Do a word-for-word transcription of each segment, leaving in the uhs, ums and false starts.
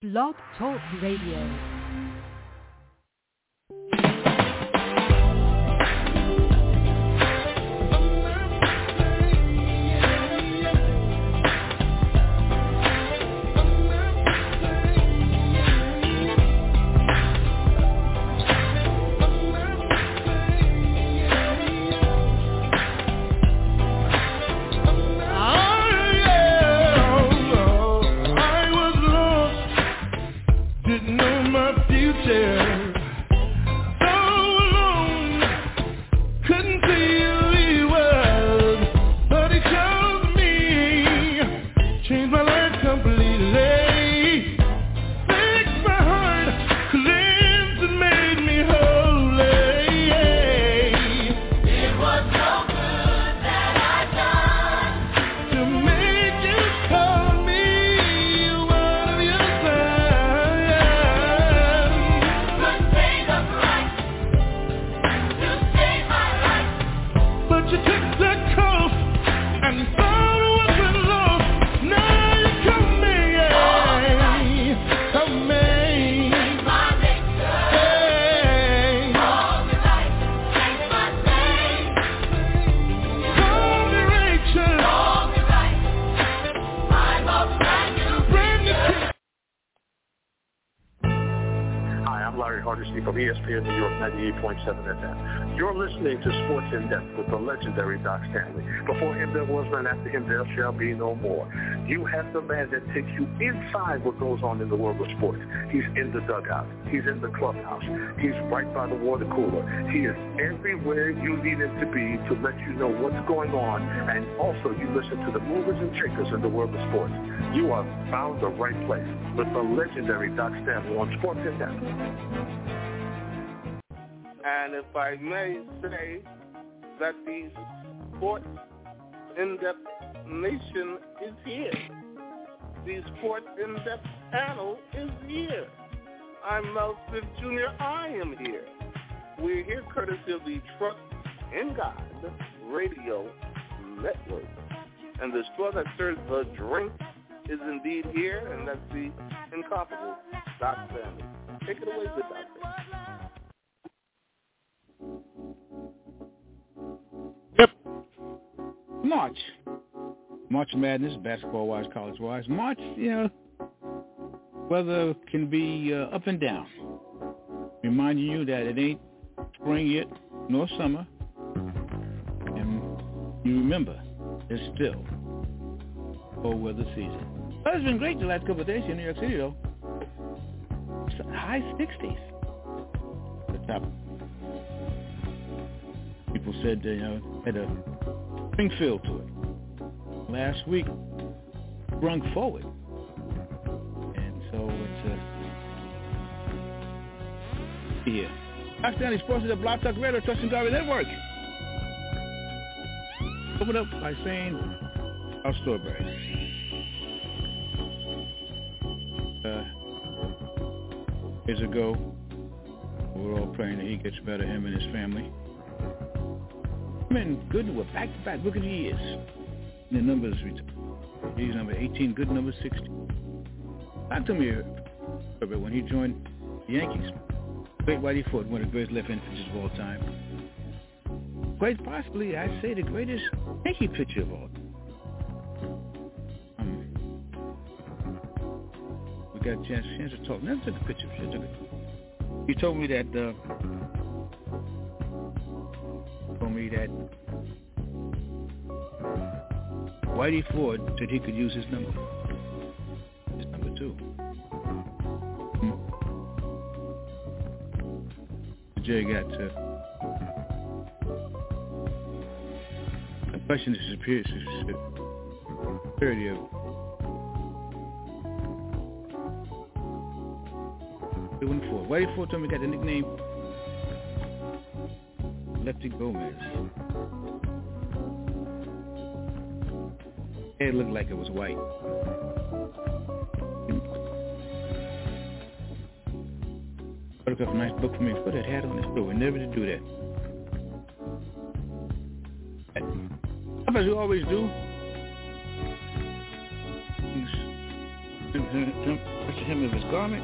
Blog Talk Radio. From E S P N New York ninety-eight point seven F M. You're listening to Sports in Depth with the legendary Doc Stanley. Before him there was none, after him there shall be no more. You have the man that takes you inside what goes on in the world of sports. He's in the dugout. He's in the clubhouse. He's right by the water cooler. He is everywhere you need him to be to let you know what's going on, and also you listen to the movers and shakers in the world of sports. You are found the right place with the legendary Doc Stanley on Sports in Depth. And if I may say that the Sports In-Depth Nation is here. The Sports In-Depth panel is here. I'm Mel Smith Junior I am here. We're here courtesy of the Trust in God Radio Network. And the straw that serves the drink is indeed here, and that's the incomparable Doc Stanley. Take it away, good doctor. Yep. March. March Madness, basketball-wise, college-wise. March, you know, weather can be uh, up and down. Reminding you that it ain't spring yet, nor summer. And you remember, it's still cold weather season. But it's been great the last couple of days here in New York City, though. It's high sixties. The top. People said they, you know, had a spring feel to it. Last week, sprung forward. And so it's uh, here. Doc Stanley Sports is a Blog Talk Radio, Trust in God Network. Open up by saying our Strawberry. Uh, years ago, we were all praying that he gets better, him and his family. Men good were back to back. Look at the years. The numbers. He's number eighteen, good number sixty. Talk to me when he joined the Yankees. Great Whitey Ford, one of the greatest left-hand pitchers of all time. Quite possibly, I'd say the greatest Yankee pitcher of all time. Um, we got a chance, chance to talk. Never took a picture. She took it. He told me that. Uh, told me that Whitey Ford said he could use his number. His number two. Hmm. Jerry got to the question is superiority of doing Ford. Whitey Ford told me he got the nickname Lefty Gomez. It looked like it was white. Photographed a nice book for me and put that hat on his door. We never did do that. As we always do. touch the hem of his garment.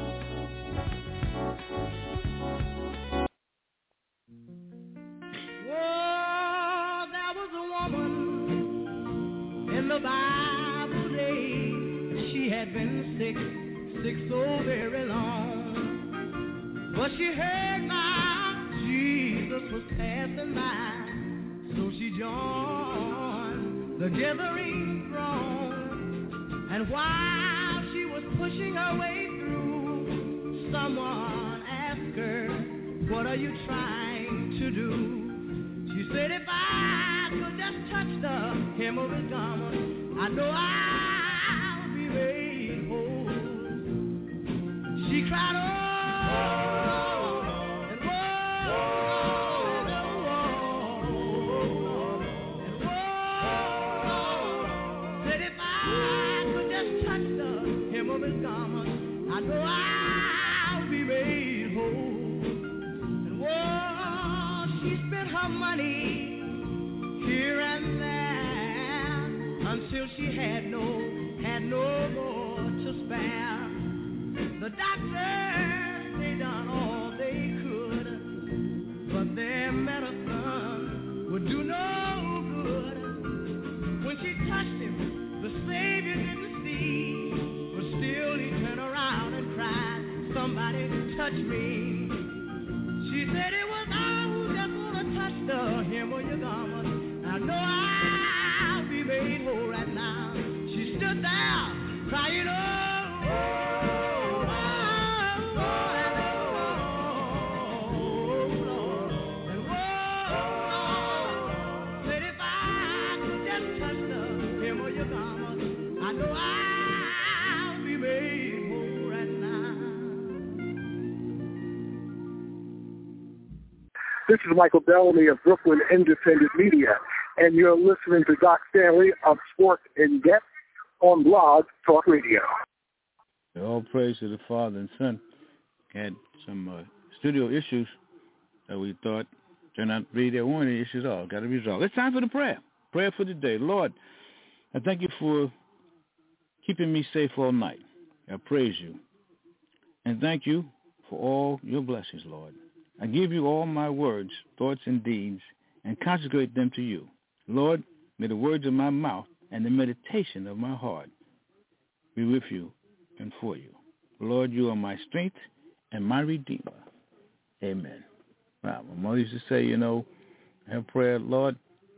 Oh, there was a woman in the Bible days. She had been sick, sick so very long. But she heard now Jesus was passing by. So she joined the gathering throng. And while she was pushing her way through, someone asked her, "What are you trying to do?" She said, "If I could just touch the hem of his garment, I know I'll be made whole." She cried, "Oh, and oh, and oh, and oh," said, "If I could just touch the hem of his garment, I know I'll be made whole." She spent her money here and there until she had no, had no more to spare. The doctors, they done all they could, but their medicine would do no good. When she touched him, the Savior didn't see, but still he turned around and cried, "Somebody touch me." She said, "It was I who just want to touch the hem of your garment. I know I'll be made whole right now." She stood there crying, "Oh, oh, oh, oh, and oh, Lord, and oh, said if I could just touch the hem of your garment, I know I'll be made whole right now." This is Michael Bellamy of Brooklyn Independent Media, and you're listening to Doc Stanley of Sports in Depth on Blog Talk Radio. All praise to the Father and Son. Had some uh, studio issues that we thought turned out to be there weren't any issues at all. Got to resolve. It's time for the prayer. Prayer for the day. Lord, I thank you for keeping me safe all night. I praise you. And thank you for all your blessings, Lord. I give you all my words, thoughts, and deeds, and consecrate them to you. Lord, may the words of my mouth and the meditation of my heart be with you and for you. Lord, you are my strength and my Redeemer. Amen. Now, my mother used to say, you know, her prayer, Lord,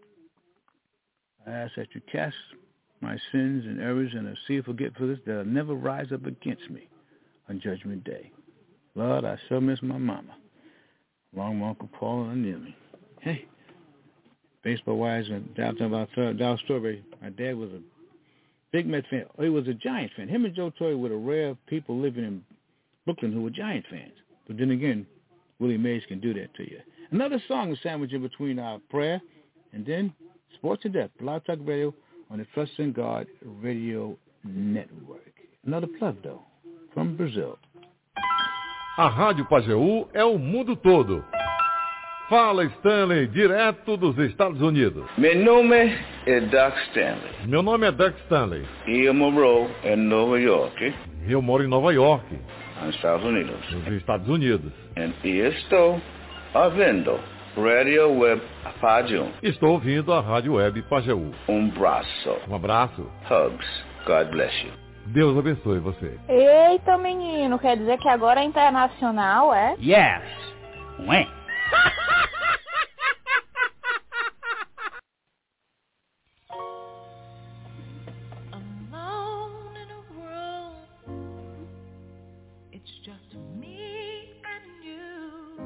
I ask that you cast my sins and errors and a sea of forgetfulness that will never rise up against me on Judgment Day. Lord, I sure miss my mama. Along with Uncle Paul and Neely. Hey, baseball-wise, downtown about Dow Strawberry, my dad was a big Met fan. He was a Giant fan. Him and Joe Torre were the rare people living in Brooklyn who were Giant fans. But then again, Willie Mays can do that to you. Another song is sandwiched in between our prayer and then Sports in Depth, Blog Talk Radio on the Trust in God Radio Network. Another plug, though, from Brazil. A Rádio Pajeú é o mundo todo. Fala, Stanley, direto dos Estados Unidos. Meu nome é Doc Stanley. Meu nome é Doc Stanley. E eu moro em Nova York. Eu moro em Nova York. Nos Estados Unidos. Nos Estados Unidos. E estou ouvindo Radio Web Pajeú. Estou ouvindo a Rádio Web Pajeú. Um abraço. Um abraço. Hugs. God bless you. Deus abençoe você. Eita, menino, quer dizer que agora é internacional, é? Yes. Ué. Alone in a room, it's just me and you.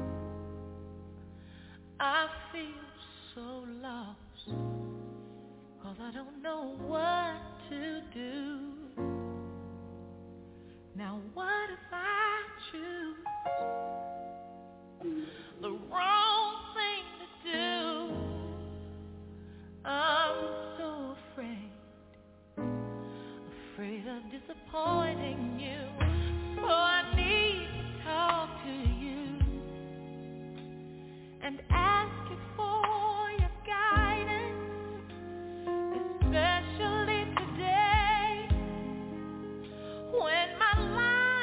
I feel so lost, 'cause I don't know what to do. Now what if I choose the wrong thing to do? I'm so afraid, afraid of disappointing you. So I need to talk to you and ask you for your guidance, especially today when my life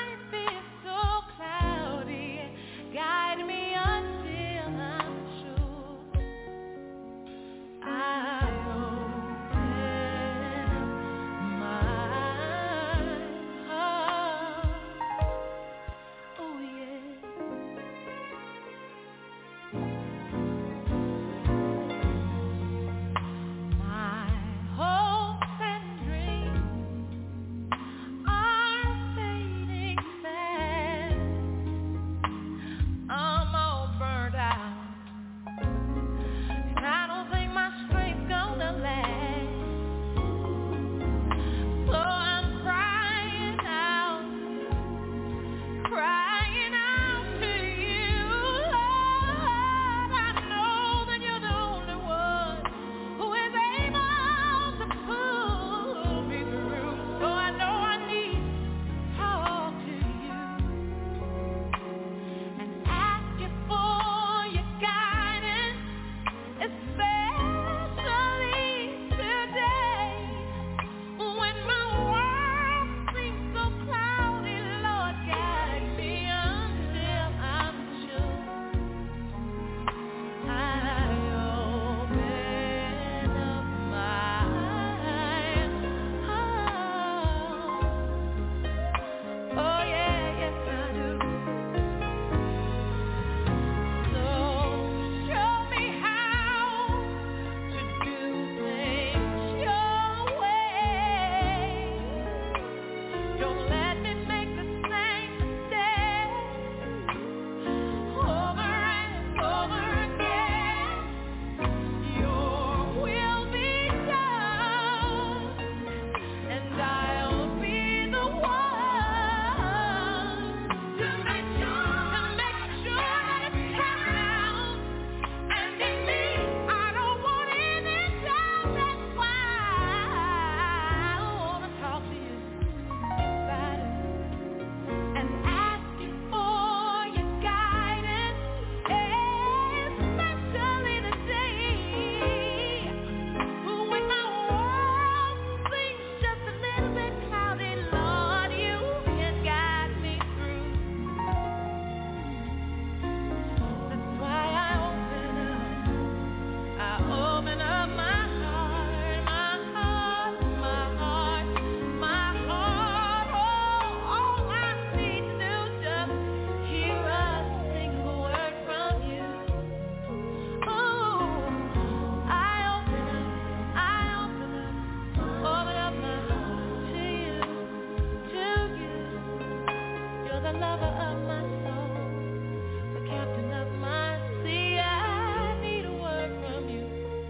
the lover of my soul, the captain of my sea. I need a word from you.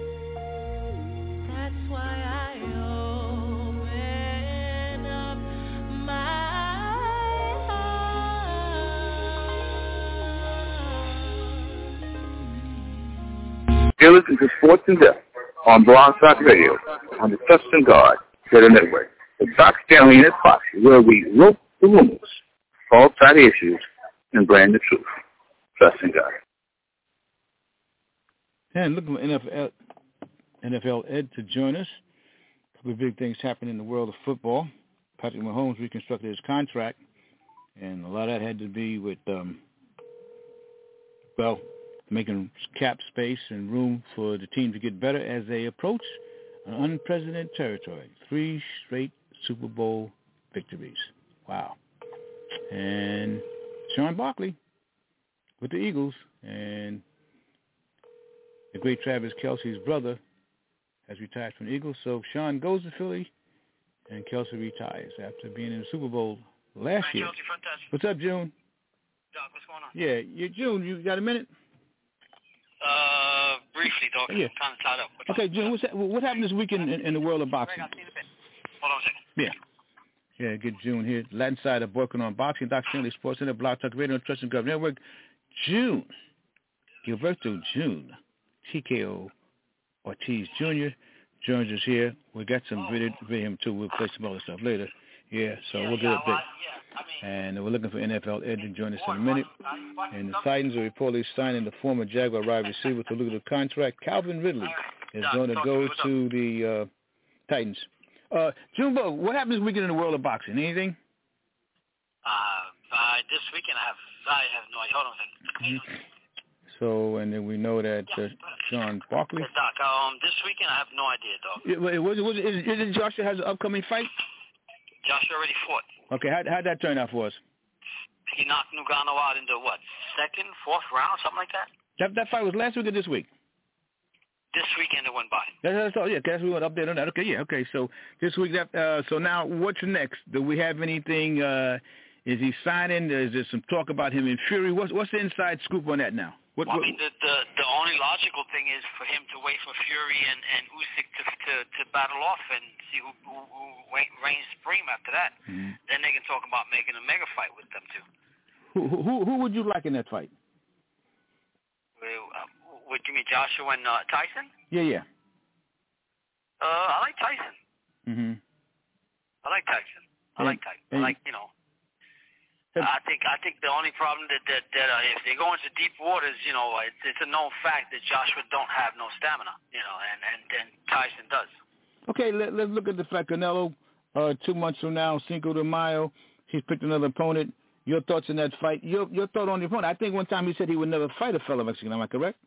That's why I open up my heart. You're listening to Sports in Depth on Blog Talk Radio on the Trust and God Center Network. The Doc Stanley and his Fox, where we rope the rumors, false side issues, and brand the truth. Trust in God. And looking for N F L, N F L Ed to join us. A couple of big things happening in the world of football. Patrick Mahomes reconstructed his contract, and a lot of that had to be with, um, well, making cap space and room for the team to get better as they approach an unprecedented territory. Three straight Super Bowl victories. Wow. And Sean Barkley with the Eagles, and the great Travis Kelce's brother has retired from the Eagles. So Sean goes to Philly, and Kelce retires after being in the Super Bowl last year. What's up, June? Doc, what's going on? Yeah, you, June, you got a minute? Uh, briefly, Doc. Yeah. Kind of tied up. What's Okay, June, what's, what happened this weekend in, in the world of boxing? Hold on a second. Yeah. Yeah, get June here. Latin side of working on boxing. Doc Stanley Sports Center, Blog Talk Radio, Trust and Gov Network. June. Gilberto June. T K O Ortiz Junior joins us here. We got some video video him too. We'll play some other stuff later. Yeah, so we'll get it big. And we're looking for N F L Ed to join us in a minute. And the Titans are reportedly signing the former Jaguar wide receiver to lucrative contract. Calvin Ridley is going to go to the uh, Titans. Uh, Jumbo, what happens this weekend in the world of boxing? Anything? Uh, uh, this weekend I have I have no idea. Hold on a second. Mm-hmm. So, and then we know that uh, Sean Barkley. Yeah, Doc, um, this weekend I have no idea, Doc. It, it was, it was, is, is Joshua has an upcoming fight? Joshua already fought. Okay, how how'd that turn out for us? He knocked Ngannou out in the, what, second, fourth round, something like that? That that fight was last week or this week? This weekend it went by. That's, that's all, yeah, that's we want to update on that. Okay, yeah, okay. So this week, that, uh, so now what's next? Do we have anything, uh, is he signing? Is there some talk about him in Fury? What's, what's the inside scoop on that now? What, well, what, I mean, the, the the only logical thing is for him to wait for Fury and, and Usyk to, to to battle off and see who, who, who reigns supreme after that. Mm-hmm. Then they can talk about making a mega fight with them, too. Who who, who would you like in that fight? Well, uh, would you mean Joshua and uh, Tyson? Yeah, yeah. Uh, I like Tyson. Mm-hmm. I like Tyson. I and, like Tyson. I like, you know. I think I think the only problem that that, that uh, if they go into deep waters, you know, it's, it's a known fact that Joshua don't have no stamina, you know, and and, and Tyson does. Okay, let, let's look at the fact Canelo. Uh, two months from now, Cinco de Mayo, he's picked another opponent. Your thoughts on that fight? Your your thought on the opponent? I think one time he said he would never fight a fellow Mexican. Am I correct?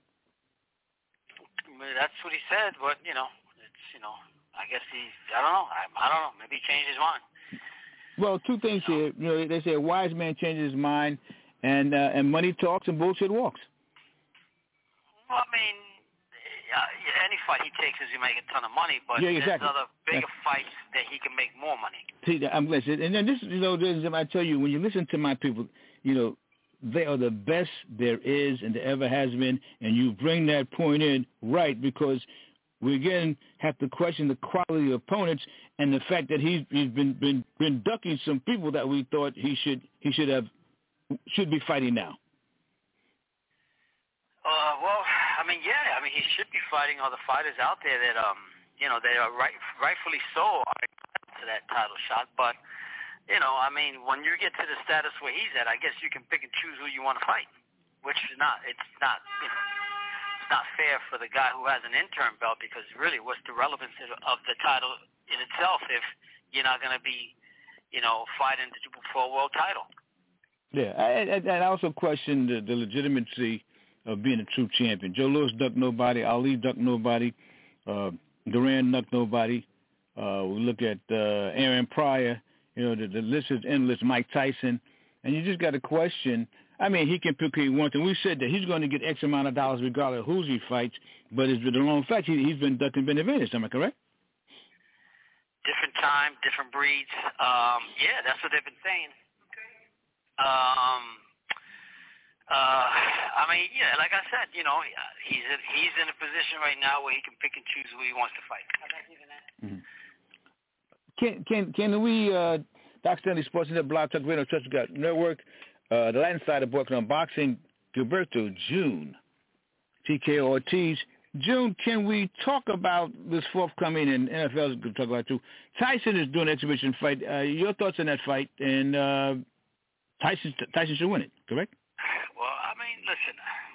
That's what he said, but you know, it's you know, I guess he. I don't know. I, I don't know. Maybe he changed his mind. Well, two things here. You know, they say a wise man changes his mind, and uh, and money talks and bullshit walks. Well, I mean, uh, any fight he takes is he make a ton of money, but yeah, exactly. there's other bigger yeah. fights that he can make more money. See, I'm listening, and then this, you know, this, I tell you, when you listen to my people, you know, they are the best there is and there ever has been, and you bring that point in right because we again have to question the quality of opponents and the fact that he's he's been been been ducking some people that we thought he should he should have should be fighting now. Uh, well, I mean, yeah, I mean he should be fighting other fighters out there that um you know they are right rightfully so are to that title shot, but you know I mean when you get to the status where he's at, I guess you can pick and choose who you want to fight, which is not it's not you know. Not fair for the guy who has an interim belt because really what's the relevance of the title in itself if you're not going to be, you know, fighting for a world title? Yeah, I, I, I also question the, the legitimacy of being a true champion. Joe Louis ducked nobody. Ali ducked nobody. Uh, Duran ducked nobody. Uh, we look at uh, Aaron Pryor. You know, the, the list is endless. Mike Tyson. And you just got to question. I mean, he can pick who he wants, and we said that he's going to get X amount of dollars regardless of who he fights, but it's been the long fact he, he's been ducking been advantage. Am I correct? Different time, different breeds. Um, yeah, that's what they've been saying. Um, uh, I mean, yeah, like I said, you know, he's in, he's in a position right now where he can pick and choose who he wants to fight. Mm-hmm. Can can can we, uh, Doc Stanley Sports Net, Blog Talk Radio, Trust God Network, uh, the Latin side of working on boxing, Gilberto, June, T K Ortiz. June, can we talk about this forthcoming, and N F L is going to talk about it too. Tyson is doing an exhibition fight. Uh, your thoughts on that fight? And uh, Tyson, Tyson should win it, correct? Well, I mean, listen.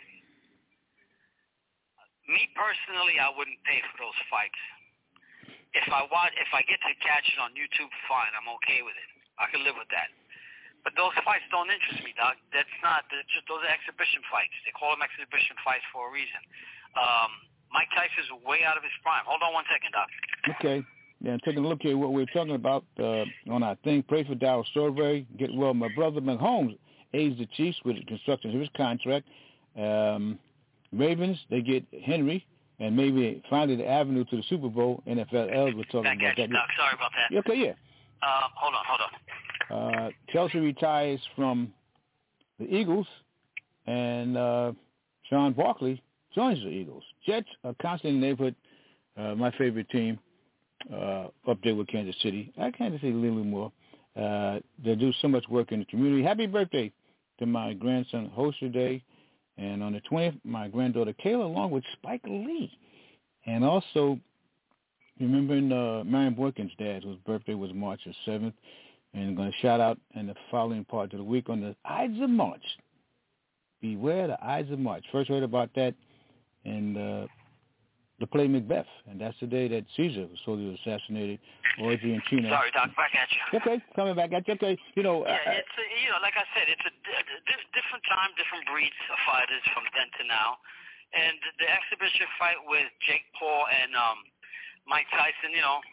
Me personally, I wouldn't pay for those fights. If I watch, if I get to catch it on YouTube, fine. I'm okay with it. I can live with that. But those fights don't interest me, Doc. That's not. Just those are exhibition fights. They call them exhibition fights for a reason. Um, Mike Tyson's way out of his prime. Hold on one second, Doc. Okay. Yeah, taking a look at what we're talking about uh, on our thing. Pray for Darryl Strawberry. Get well. My brother Mahomes aids the Chiefs with the construction of his contract. Um, Ravens, they get Henry. And maybe finally the avenue to the Super Bowl. N F L we're talking Back about at you, that. Doc. Sorry about that. Okay, yeah. Uh, hold on, hold on. Uh, Kelsey retires from the Eagles, and uh, Sean Barkley joins the Eagles. Jets are constantly in the neighborhood. Uh, my favorite team uh, up there with Kansas City. I can't say a little more. Uh, they do so much work in the community. Happy birthday to my grandson, Hoster Day. And on the twentieth, my granddaughter Kayla, along with Spike Lee. And also, remembering uh, Marion Boykins' dad, whose birthday was March the seventh. And I'm going to shout out in the following part of the week on the Ides of March. Beware the Ides of March. First heard about that in uh, the play Macbeth. And that's the day that Caesar was solely assassinated, or Adrian Chino. Sorry, Doc, back at you. Okay, coming back at you. Okay, you know. Yeah, uh, it's a, you know, like I said, it's a d- d- different time, different breeds of fighters from then to now. And the exhibition fight with Jake Paul and um, Mike Tyson, you know,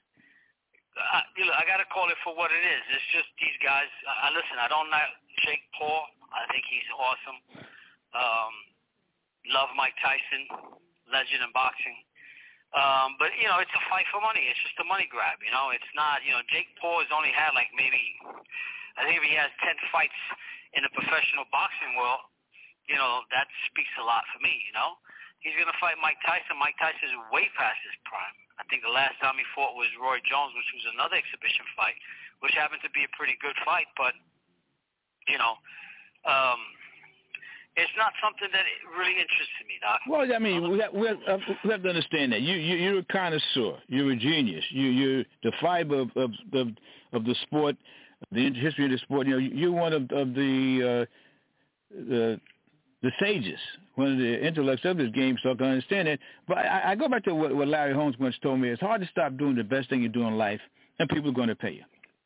I, you know, I got to call it for what it is. It's just these guys. I, I listen. I don't like Jake Paul. I think he's awesome. Um, love Mike Tyson, legend in boxing. Um, but, you know, it's a fight for money. It's just a money grab, you know. It's not, you know, Jake Paul has only had like maybe, I think if he has ten fights in the professional boxing world, you know, that speaks a lot for me, you know. He's going to fight Mike Tyson. Mike Tyson is way past his prime. I think the last time he fought was Roy Jones, which was another exhibition fight, which happened to be a pretty good fight. But, you know, um, it's not something that really interests me, Doc. Well, I mean, we have, we have, uh, we have to understand that you, you you're a connoisseur. You're a genius. You you're the fiber of of of, of the sport, the history of the sport. You know, you're one of of the uh, the the sages, one of the intellects of this game, so I can understand it. But I, I go back to what, what Larry Holmes once told me: it's hard to stop doing the best thing you do in life, and people are going to pay you.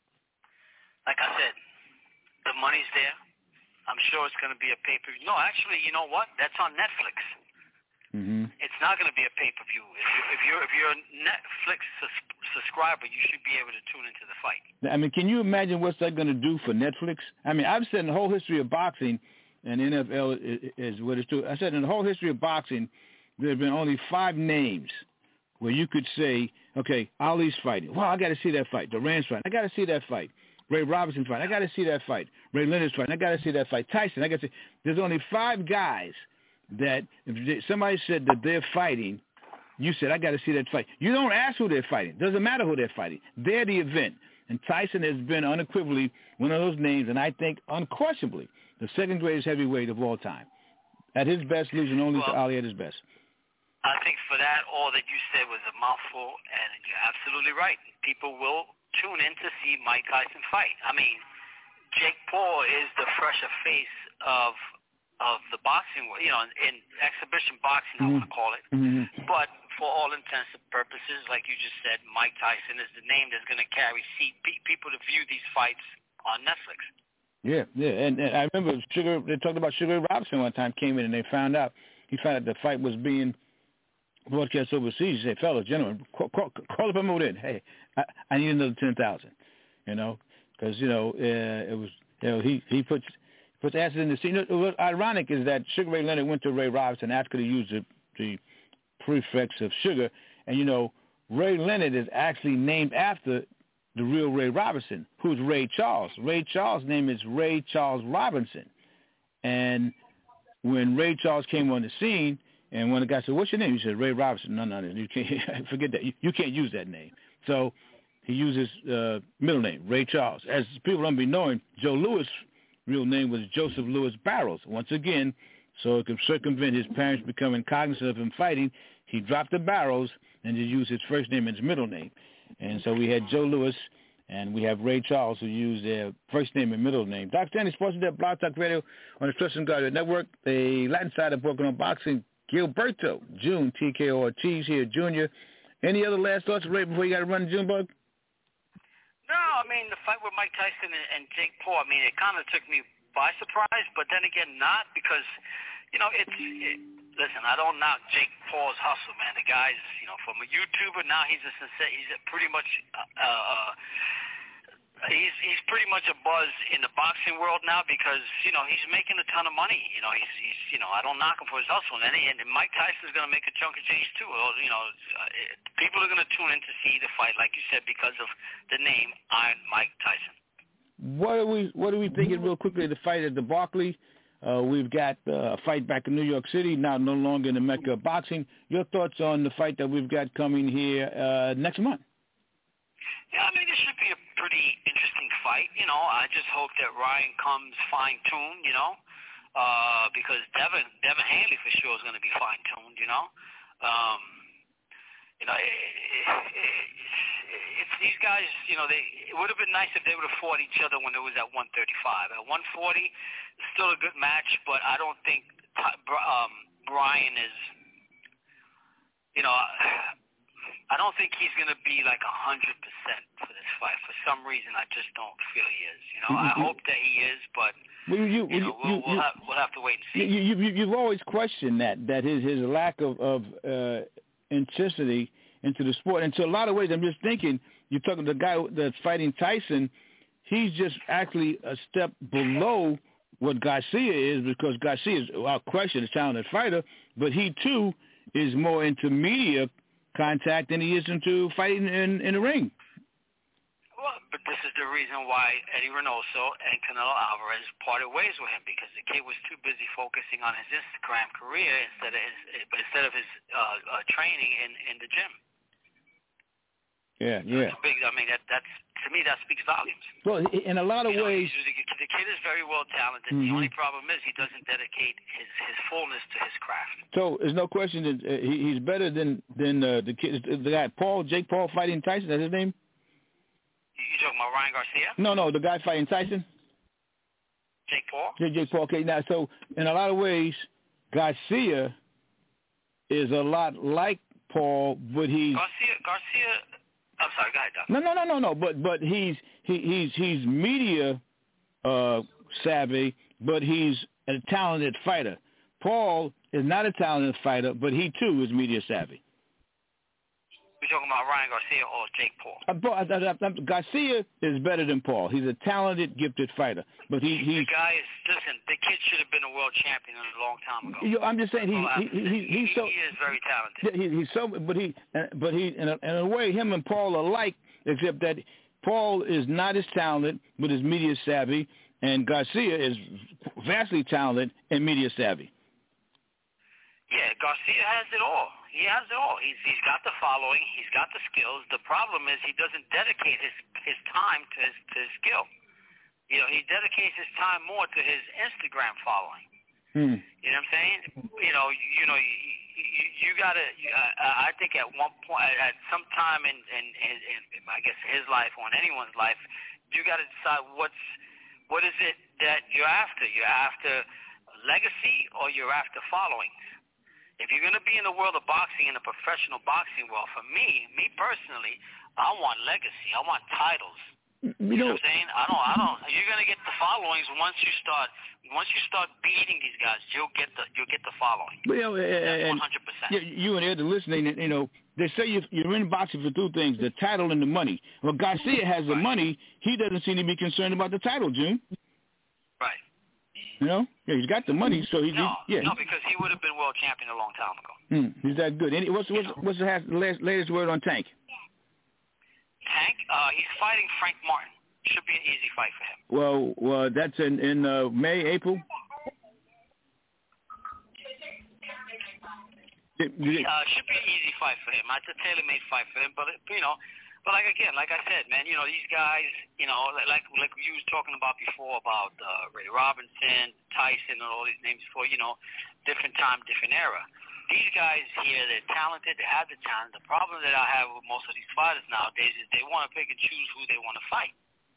Like I said, the money's there. I'm sure it's going to be a pay-per-view. No, actually, you know what? That's on Netflix. Mm-hmm. It's not going to be a pay-per-view. If you're, if you're if you're a Netflix sus- subscriber, you should be able to tune into the fight. I mean, can you imagine what's that going to do for Netflix? I mean, I've said in the whole history of boxing, and N F L is, is what it's doing. I said in the whole history of boxing, there have been only five names where you could say, okay, Ali's fighting. Well, I got to see that fight. Duran's fighting. I got to see that fight. Ray Robinson fight. I got to see that fight. Ray Leonard's fight. I got to see that fight. Tyson. I got to see. There's only five guys that if somebody said that they're fighting, you said I got to see that fight. You don't ask who they're fighting. Doesn't matter who they're fighting. They're the event. And Tyson has been unequivocally one of those names, and I think unquestionably the second greatest heavyweight of all time. At his best, losing only well, to Ali at his best. I think for that, all that you said was a mouthful, and you're absolutely right. People will tune in to see Mike Tyson fight. I mean, Jake Paul is the fresher face of of the boxing world, you know, in, in exhibition boxing, mm-hmm. I want to call it. Mm-hmm. But for all intents and purposes, like you just said, Mike Tyson is the name that's going to carry seat people to view these fights on Netflix. Yeah, yeah, and, and I remember Sugar. They talked about Sugar Robinson one time. Came in and they found out he found out the fight was being broadcast overseas. He said, "Fellas, gentlemen, call, call, call up and move in. Hey, I, I need another ten thousand. You know, because you know uh, it was you know he he puts puts acid in the sea. You know, what's ironic is that Sugar Ray Leonard went to Ray Robinson after they used the the prefix of Sugar, and you know Ray Leonard is actually named after the real Ray Robinson, who's Ray Charles. Ray Charles' name is Ray Charles Robinson. And when Ray Charles came on the scene, and when the guy said, "What's your name?" He said, "Ray Robinson." No, no, no, you can't forget that. You, you can't use that name. So he uses uh, middle name, Ray Charles. As people don't be knowing, Joe Louis' real name was Joseph Louis Barrows. Once again, so it could circumvent his parents becoming cognizant of him fighting, he dropped the Barrows and just used his first name and his middle name. And so we had Joe Louis, and we have Ray Charles, who used their first name and middle name. Doctor Stanley, Sports Net, Blog Talk Radio on the Trust and Guard Network, the Latin side of Broken on Boxing, Gilberto June, T K O Ortiz here, Junior. Any other last thoughts, Ray, before you got to run, Junebug? No, I mean, the fight with Mike Tyson and, and Jake Paul, I mean, it kind of took me by surprise, but then again, not, because, you know, it's, it, listen, I don't knock Jake Paul's hustle, man. The guy's, you know, from a YouTuber, now he's a, he's a pretty much, uh, uh, he's he's pretty much a buzz in the boxing world now because, you know, he's making a ton of money. You know, he's, he's you know, I don't knock him for his hustle. And, and Mike Tyson's going to make a chunk of change, too. You know, people are going to tune in to see the fight, like you said, because of the name Iron Mike Tyson. What are we What are we thinking real quickly of the fight at the Barclay? Uh, we've got uh, a fight back in New York City, now no longer in the Mecca of boxing. Your thoughts on the fight that we've got coming here uh, next month? Yeah, I mean, this should be a pretty interesting fight. You know, I just hope that Ryan comes fine-tuned, you know, uh, because Devin Devin Hanley for sure is going to be fine-tuned, you know. Um, you know, it, it, it, it's these guys, you know, they, it would have been nice if they would have fought each other when it was at one thirty-five. At one forty, it's still a good match, but I don't think um, Ryan is, you know, I don't think he's going to be like one hundred percent for this fight. For some reason, I just don't feel he is. You know, I hope that he is, but well, you, you know, we'll, you, we'll, you, have, we'll have to wait and see. You, you, you've always questioned that, that his, his lack of, of uh, intensity into the sport. And to a lot of ways, I'm just thinking, you're talking to the guy that's fighting Tyson, he's just actually a step below what Garcia is, because Garcia is, without question, a talented fighter, but he, too, is more into media contact than he is into fighting in, in the ring. Well, but this is the reason why Eddie Reynoso and Canelo Alvarez parted ways with him, because the kid was too busy focusing on his Instagram career instead of his, instead of his uh, uh, training in, in the gym. Yeah, yeah. That's big. I mean, that, that's to me that speaks volumes. Well, in a lot of you know, ways, the, the kid is very well talented. Mm-hmm. The only problem is he doesn't dedicate his, his fullness to his craft. So there's no question that uh, he, he's better than than uh, the kid, the guy Paul, Jake Paul fighting Tyson. That's his name. You talking about Ryan Garcia? No, no, the guy fighting Tyson. Jake Paul. Jake, Jake Paul. Okay, now so in a lot of ways, Garcia is a lot like Paul, but he's Garcia. Garcia. I'm sorry, go ahead, Doc. No, no, no, no, no. But but he's he, he's he's media uh, savvy, but he's a talented fighter. Paul is not a talented fighter, but he too is media savvy. You're talking about Ryan Garcia or Jake Paul? Uh, I, I, I, Garcia is better than Paul. He's a talented, gifted fighter, but he he's. The guy is listen. The kid should have been a world champion a long time ago. You know, I'm just saying he well, he, he, he he's so he is very talented. He, he's so, but he but he in a, in a way him and Paul are alike, except that Paul is not as talented, but is media savvy, and Garcia is vastly talented and media savvy. Yeah, Garcia has it all. He has it all. He's he's got the following. He's got the skills. The problem is he doesn't dedicate his his time to his to his skill. You know, he dedicates his time more to his Instagram following. Hmm. You know what I'm saying? You know, you, you know, you, you, you gotta. You, uh, I think at one point, at some time in, in, in, in, I guess his life or in anyone's life, you gotta decide what's what is it that you're after. You're after legacy or you're after followings. If you're going to be in the world of boxing, in the professional boxing world, for me, me personally, I want legacy. I want titles. You, you know, know what I'm saying? I don't. I don't. You're going to get the followings once you start. Once you start beating these guys, you'll get the. You'll get the following. Well, you know, and one hundred percent. You and Ed are listening. You know, they say you're in boxing for two things: the title and the money. Well, Garcia has the right. money. He doesn't seem to be concerned about the title, June. Right. You know, yeah, he's got the money, so he. No, he, yeah. no, because he would have been world champion a long time ago. Hmm, he's that good. Any, what's what's, what's the latest word on Tank? Tank? Uh, he's fighting Frank Martin. Should be an easy fight for him. Well, well, that's in in uh, May, April. Uh, should be an easy fight for him. It's a tailor-made fight for him, but you know, but like again, like I said, man, you know, these guys, you know, like like you was talking about before about uh, Ray Robinson, Tyson, and all these names before, you know, different time, different era. These guys here, they're talented, they have the talent. The problem that I have with most of these fighters nowadays is they want to pick and choose who they want to fight.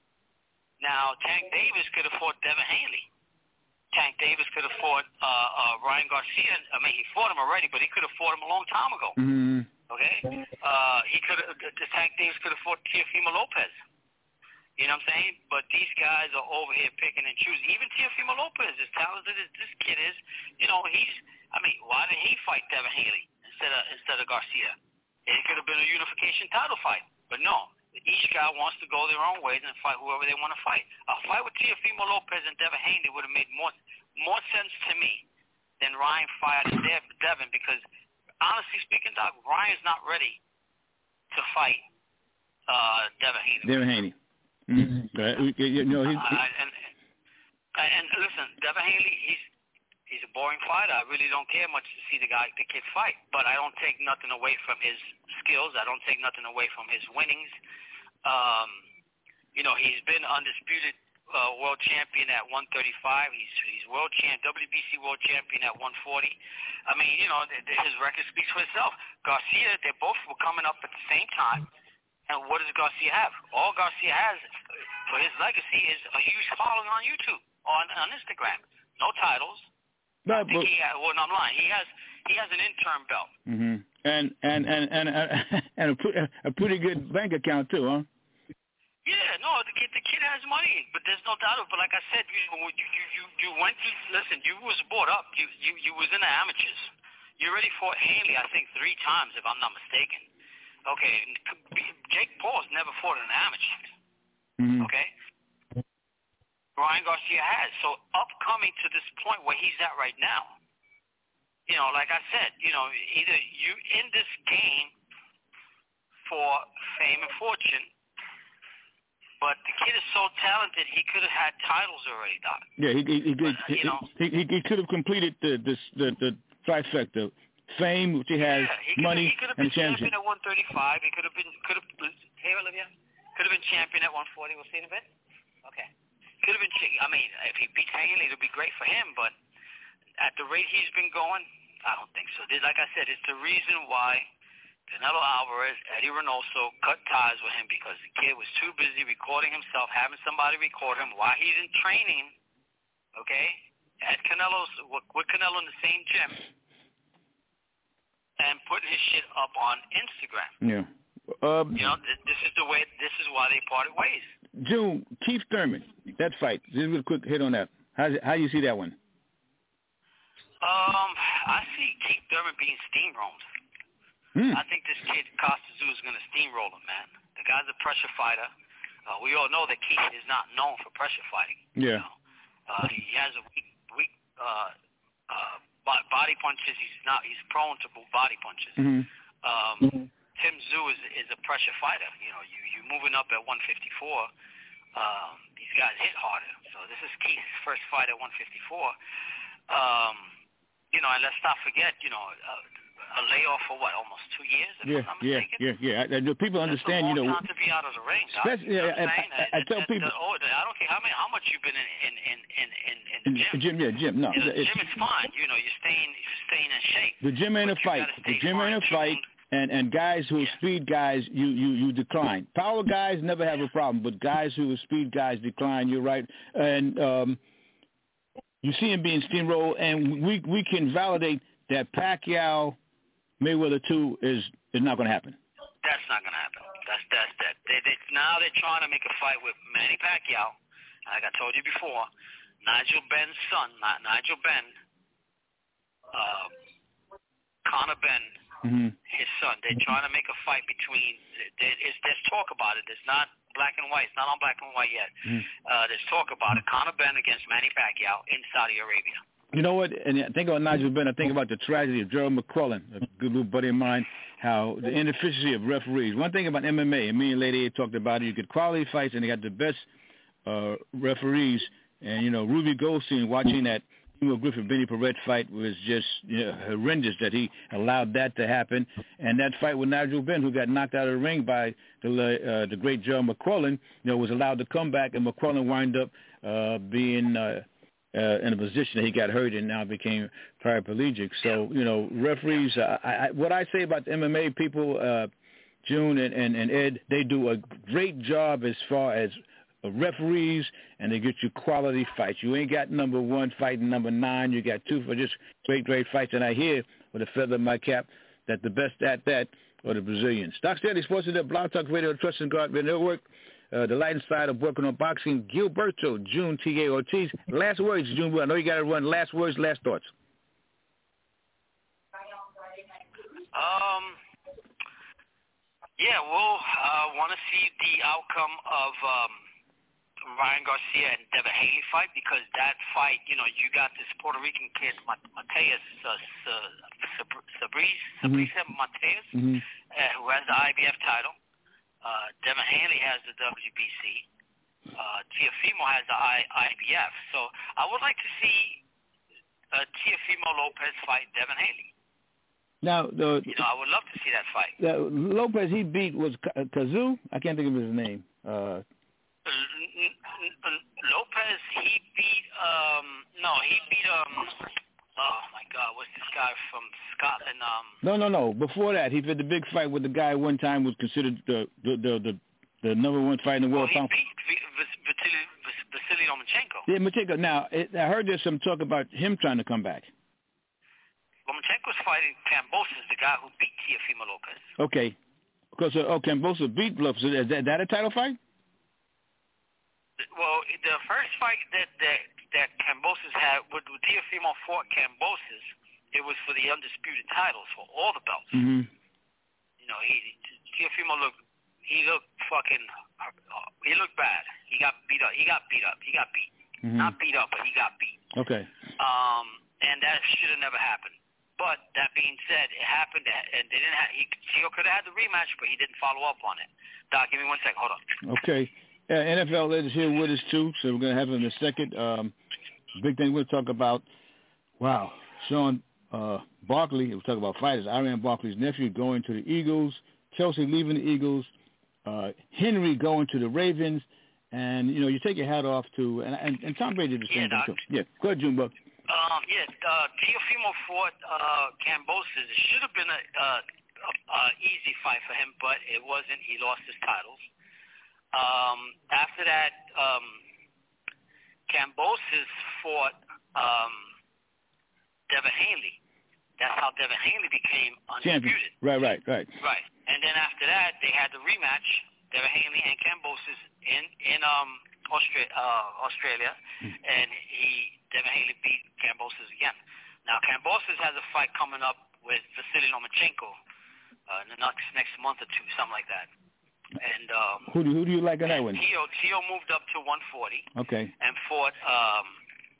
Now, Tank Davis could have fought Devin Haney. Tank Davis could have fought uh, uh, Ryan Garcia. I mean, he fought him already, but he could have fought him a long time ago. Mm-hmm. Okay? Uh, he could have, Tank Davis could have fought Teofimo Lopez. You know what I'm saying? But these guys are over here picking and choosing. Even Teofimo Lopez, as talented as this kid is, you know, he's, I mean, why did he fight Devin Haney instead of, instead of Garcia? It could have been a unification title fight. But no. Each guy wants to go their own ways and fight whoever they want to fight. A fight with Teofimo Lopez and Devin Haney would have made more more sense to me than Ryan fighting Devin because, honestly speaking, Doc, Ryan's not ready to fight uh, Devin Haney. Devin Haney. Mm-hmm. Right. You know, he's, uh, and, and, and listen, Devin Haney, he's he's a boring fighter. I really don't care much to see the guy, the kid fight. But I don't take nothing away from his skills. I don't take nothing away from his winnings. Um, you know, he's been undisputed uh, world champion at one thirty-five. He's he's world champ, W B C world champion at one forty. I mean, you know, th- th- his record speaks for itself. Garcia, they both were coming up at the same time. And what does Garcia have? All Garcia has for his legacy is a huge following on YouTube, on, on Instagram. No titles. But, I think he has, well, no, I'm lying. He has he has an interim belt. Mm-hmm. And and and and uh, and a, a pretty good bank account too, huh? Yeah, no, the kid the kid has money, but there's no doubt. But like I said, you you you you, you went to listen. You was brought up. You you you was in the amateurs. You already fought Hanley, I think, three times, if I'm not mistaken. Okay, Jake Paul's never fought in the amateurs. Mm-hmm. Okay. Ryan Garcia has. So upcoming to this point where he's at right now, you know, like I said, you know, either you in this game for fame and fortune, but the kid is so talented, he could have had titles already, Doc. Yeah, he he he, but, he, you know, he, he, he could have completed the the the, the trifecta: fame, which he has, yeah, he money, he could have and been championship. champion at one thirty-five. He could have been could have hey Olivia, could have been champion at one forty. We'll see in a bit. Okay. Could have been. I mean, if he beats Hanley, it'll be great for him. But at the rate he's been going, I don't think so. Like I said, it's the reason why Canelo Alvarez, Eddie Reynoso cut ties with him because the kid was too busy recording himself, having somebody record him while he's in training. Okay, at Canelo's with Canelo in the same gym, and putting his shit up on Instagram. Yeah. Um, you know, th- this is the way. This is why they parted ways. June, Keith Thurman, that fight. Just a quick hit on that. How how you see that one? Um, I see Keith Thurman being steamrolled. Hmm. I think this kid Costa is going to steamroll him, man. The guy's a pressure fighter. Uh, we all know that Keith is not known for pressure fighting. Yeah. You know? uh, he has a weak, weak uh, uh, body punches. He's not. He's prone to body punches. Mm-hmm. Um, mm-hmm. Tim Tszyu is is a pressure fighter. You know, you you moving up at one fifty-four. Um, these guys hit harder. So this is Keith's first fight at one fifty-four. Um, you know, and let's not forget, you know, uh, a layoff for what, almost two years? If Yeah, I'm not yeah, mistaken? yeah, yeah. I, I, people understand, That's a long you know. time to be out of the ring. Doc. Especially, You know yeah, what I'm I, saying? I, I And- tell and- people. and- oh, I don't care how many, how much you've been in in in in in, in the gym. Gym, yeah, gym. No, You know, the it's, gym is fine. You know, you're staying you're staying in shape. the gym ain't a But you fight. gotta The stay gym ain't a fight. fine-tuned. And and guys who are Yeah. speed guys, you, you, you decline. Power guys never have a problem, but guys who are speed guys decline. You're right, and um, you see him being steamrolled, and we we can validate that Pacquiao Mayweather two is is not going to happen. That's not going to happen. That's that's that. They, they now they're trying to make a fight with Manny Pacquiao. Like I told you before, Nigel Benn's son, not Nigel Benn, uh, Conor Benn. Mm-hmm. His son. They're trying to make a fight between. There, it's, there's talk about it. It's not black and white. It's not on black and white yet. Mm-hmm. Uh, there's talk about it. Conor Benn against Manny Pacquiao in Saudi Arabia. You know what? And I think about Nigel Benn. I think about the tragedy of Gerald McClellan, a good little buddy of mine. how the inefficiency of referees. One thing about M M A, and me and Lady A talked about it, you get quality fights, and they got the best uh, referees. And, you know, Ruby Goldstein watching that Emo Griffith Benny Paret fight was just you know, horrendous that he allowed that to happen. And that fight with Nigel Benn, who got knocked out of the ring by the uh, the great Joe McClellan, you know, was allowed to come back, and McClellan wound up uh, being uh, uh, in a position that he got hurt and now became paraplegic. So, you know, referees, uh, I, I, what I say about the M M A people, uh, June and, and, and Ed, they do a great job as far as referees, and they get you quality fights. You ain't got number one fighting number nine. You got two for just great, great fights. And I hear, with a feather in my cap, that the best at that are the Brazilians. Doc Stanley, Sports Internet, Blog Talk Radio, Trust and God Network. Uh, the light side of working on boxing, Gilberto June T A Ortiz. Last words, June. I know you got to run. Last words, last thoughts. Um. Yeah, we'll uh, want to see the outcome of um, Ryan Garcia and Devin Haney fight, because that fight, you know, you got this Puerto Rican kid, Mateus uh, Sabriz, Sabriz Mateus, mm-hmm. uh, who has the I B F title. Uh, Devin Haney has the W B C. Uh, Teofimo has the I, IBF. So I would like to see uh, Teofimo Lopez fight Devin Haney. Now, the, you know, I would love to see that fight. Uh, Lopez, he beat was Kazoo. I can't think of his name. Uh, Lopez, he beat. Um, no, he beat. Um, oh my God, what's this guy from Scotland? Um, no, no, no. Before that, he had the big fight with the guy one time was considered the the the, the, the number one fight in the world. Well, he beat Vasily, Vasily Lomachenko. Yeah, Lomachenko. Now, it, I heard there's some talk about him trying to come back. Lomachenko's fighting Kambosos, the guy who beat Teofimo Lopez. Okay. Because, uh, oh, Kambosos beat Lopez. Is that, that a title fight? Well, the first fight that that, that Kambosos had, with, with Teofimo fought Kambosos, it was for the undisputed titles, for all the belts. Mm-hmm. You know, he Teofimo looked, he looked fucking, he looked bad. He got beat up. He got beat up. He got beat. Mm-hmm. Not beat up, but he got beat. Okay. Um, and that should have never happened. But that being said, it happened, and they didn't have. He, Tio could have had the rematch, but he didn't follow up on it. Doc, give me one second. Hold on. Okay. Uh, N F L is here with us too, so we're gonna have him in a second. Um, big thing we'll talk about. Wow, Sean uh, Barkley. We'll talk about fighters. Iran Barkley's nephew going to the Eagles. Kelsey leaving the Eagles. Uh, Henry going to the Ravens. And you know, you take your hat off to and and, and Tom Brady did the same yeah, thing too. Yeah, go ahead, Junebug. Um, yeah, uh, Teofimo fought uh, Kambosos. It should have been a, uh, a, a easy fight for him, but it wasn't. He lost his titles. Um, after that, um, Kambosos fought um, Devin Haney. That's how Devin Haney became undisputed. Right, right, right. Right. And then after that, they had the rematch, Devin Haney and Kambosos in in um Austra- uh, Australia, mm. and he Devin Haney beat Kambosos again. Now Kambosos has a fight coming up with Vasily Lomachenko uh, in the next next month or two, something like that. And um, who do who do you like on that one? Tio Tio moved up to one forty. Okay. And fought. Um,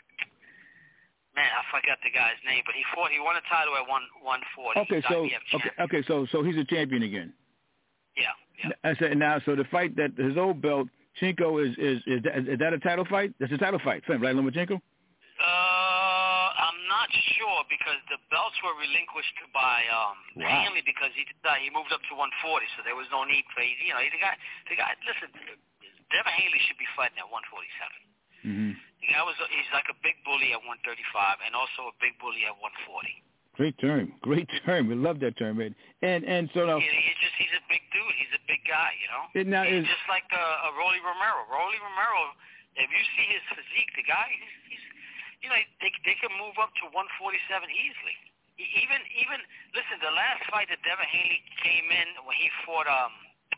man, I forgot the guy's name, but he fought. He won a title at one one forty. Okay, so okay, okay, so so he's a champion again. Yeah. Yeah. I said now, so the fight that his old belt. Chinko is is is that, is that a title fight? That's a title fight, right, Lomachenko? Uh, I'm not sure because the belts were relinquished by um wow. Hanley because he decided he moved up to one forty, so there was no need for you know the guy. The guy, listen, Devin Haney should be fighting at one forty-seven. Mm-hmm. The guy was he's like a big bully at one thirty-five and also a big bully at one forty. Great term, great term. We love that term, man. And and so now yeah, he's just he's a big dude. He's a big guy, you know. It now he's is just like uh, a Rolly Romero. Rolly Romero. If you see his physique, the guy, he's, he's you know, they they can move up to one forty-seven easily. Even even listen, the last fight that Devin Haney came in when he fought um,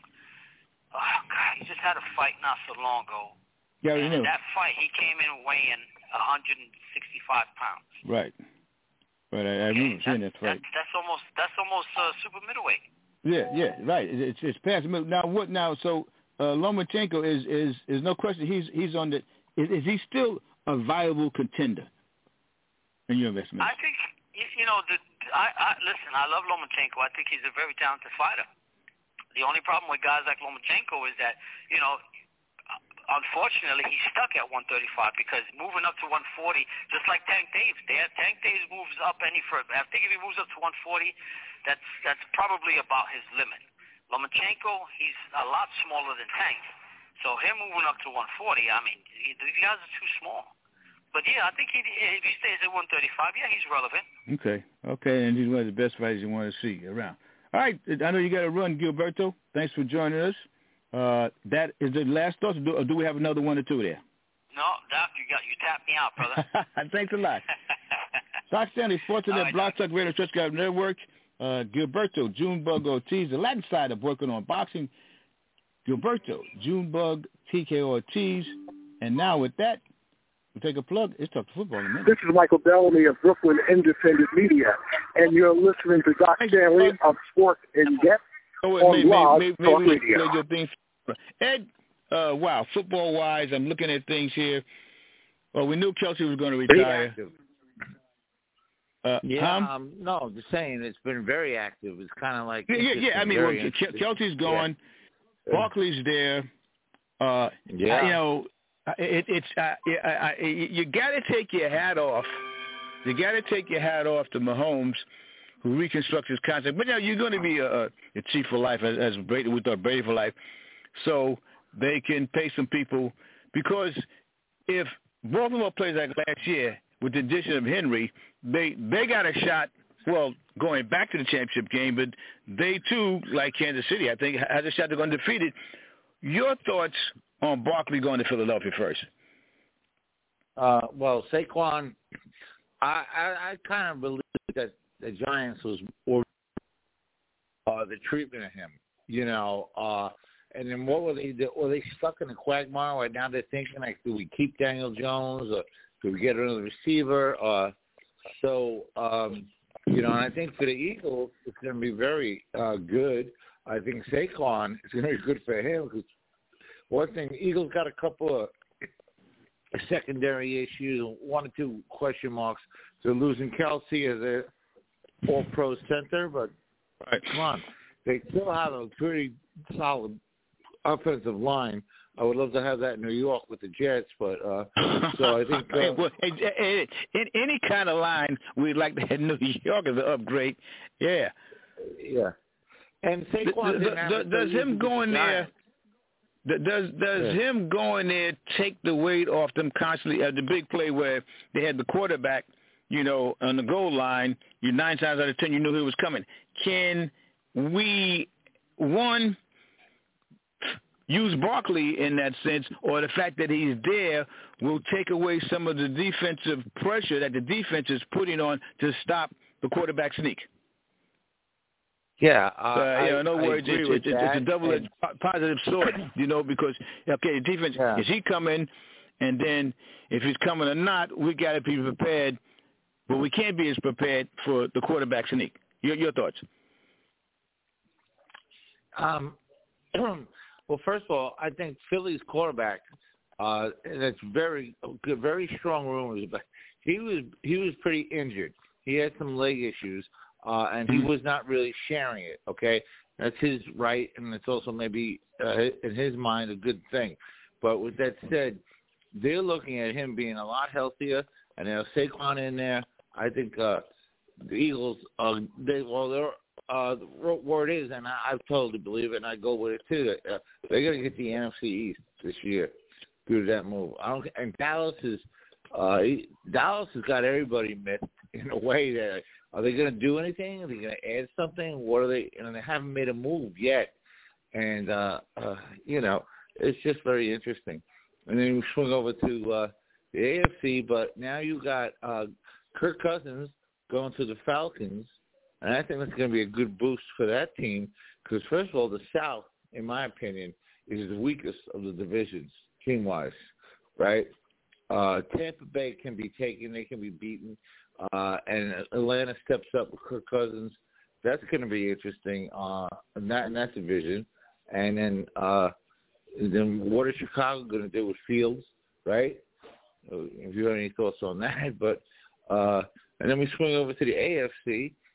oh God, he just had a fight not so long ago. Yeah, and know. That fight, he came in weighing one hundred sixty-five pounds. Right. Right, I, I remember that, seeing that fight. That's, that's almost that's almost uh, super middleweight. Yeah, yeah, right. It's it's past middle. Now what? Now so uh, Lomachenko is is is no question. He's he's on the. Is, is he still a viable contender in your investment? I think you know the I, I listen. I love Lomachenko. I think he's a very talented fighter. The only problem with guys like Lomachenko is that, you know, unfortunately, he's stuck at one thirty-five because moving up to one forty, just like Tank Dave, Tank Dave moves up any further. I think if he moves up to one forty, that's that's probably about his limit. Lomachenko, he's a lot smaller than Tank. So him moving up to one forty, I mean, he, these guys are too small. But, yeah, I think he, if he stays at one thirty-five, yeah, he's relevant. Okay, okay, and he's one of the best fighters you want to see around. All right, I know you got to run, Gilberto. Thanks for joining us. Uh, that is the last thoughts, or do, or do we have another one or two there? No, Doc, you got you tapped me out, brother. Thanks a lot. Doc Stanley, Sportsnet, right, Blog Talk Radio, Stretch Guard Network. Uh, Gilberto Junebug Ortiz, the Latin side of working on boxing. Gilberto Junebug T K Ortiz. And now with that, we take a plug. It's Talk to Football in a minute. This is Michael Bellamy of Brooklyn Independent Media, and you're listening to Doc Stanley of Sports in Depth oh, on maybe, Blog maybe, Talk maybe Radio. Your thing. Ed, uh, wow, football-wise, I'm looking at things here. Well, we knew Kelsey was going to retire. Uh, yeah, um, um, no, just saying it's been very active. It's kind of like yeah, yeah, yeah. I mean, well, Kelsey's gone. Yeah. Barkley's there. Uh, yeah, you know, it, it's uh, I, I, you got to take your hat off. You got to take your hat off to Mahomes, who reconstructs his concept. But you know, you're going to be a, a chief for life, as, as Brady, we thought Brady for life, so they can pay some people. Because if Baltimore plays like last year with the addition of Henry, they they got a shot. Well, going back to the championship game, but they too, like Kansas City, I think, has a shot to go undefeated. Your thoughts on Barkley going to Philadelphia first? Uh, well, Saquon, I, I, I kind of believe that the Giants was or uh, the treatment of him, you know. Uh, and then what were they? Were they stuck in a quagmire? Right now they're thinking like, do we keep Daniel Jones or do we get another receiver? Uh, so. Um, You know, and I think for the Eagles, it's going to be very uh, good. I think Saquon is going to be good for him because one thing, Eagles got a couple of secondary issues, one or two question marks. They're losing Kelsey as a all-pro center, but right. come on, they still have a pretty solid offensive line. I would love to have that in New York with the Jets, but uh, so I think uh, well, in any kind of line, we'd like to have New York as an upgrade. Yeah, yeah. And Saquon does, does, does him going there? Does does yeah. him going there take the weight off them constantly? Uh, the big play where they had the quarterback, you know, on the goal line. You nine times out of ten, you knew he was coming. Can we one? use Barkley in that sense, or the fact that he's there will take away some of the defensive pressure that the defense is putting on to stop the quarterback sneak? Yeah. Uh, uh, you know, in other words, it's, it's, it's a double-edged and... positive sword, you know, because, okay, the defense, yeah. is he coming? And then if he's coming or not, we got to be prepared, but we can't be as prepared for the quarterback sneak. Your, your thoughts? Um. Well, first of all, I think Philly's quarterback, uh, that's very good, very strong rumors, but he was he was pretty injured. He had some leg issues, uh, and he was not really sharing it. Okay, that's his right, and it's also maybe uh, in his mind a good thing. But with that said, they're looking at him being a lot healthier, and they have Saquon in there. I think uh, the Eagles, uh, they well, they're. Uh, the word is, and I, I totally believe it, and I go with it too. That, uh, they're going to get the N F C East this year due to that move. I don't, and Dallas is, uh, he, Dallas has got everybody missed in a way that are they going to do anything? Are they going to add something? What are they? And they haven't made a move yet. And uh, uh, you know, it's just very interesting. And then we swing over to uh, the A F C, but now you got uh, Kirk Cousins going to the Falcons. And I think that's going to be a good boost for that team because, first of all, the South, in my opinion, is the weakest of the divisions, team-wise, right? Uh, Tampa Bay can be taken. They can be beaten. Uh, and Atlanta steps up with Kirk Cousins. That's going to be interesting uh, in, that, in that division. And then, uh, then what is Chicago going to do with Fields, right? If you have any thoughts on that. But uh, and then we swing over to the A F C.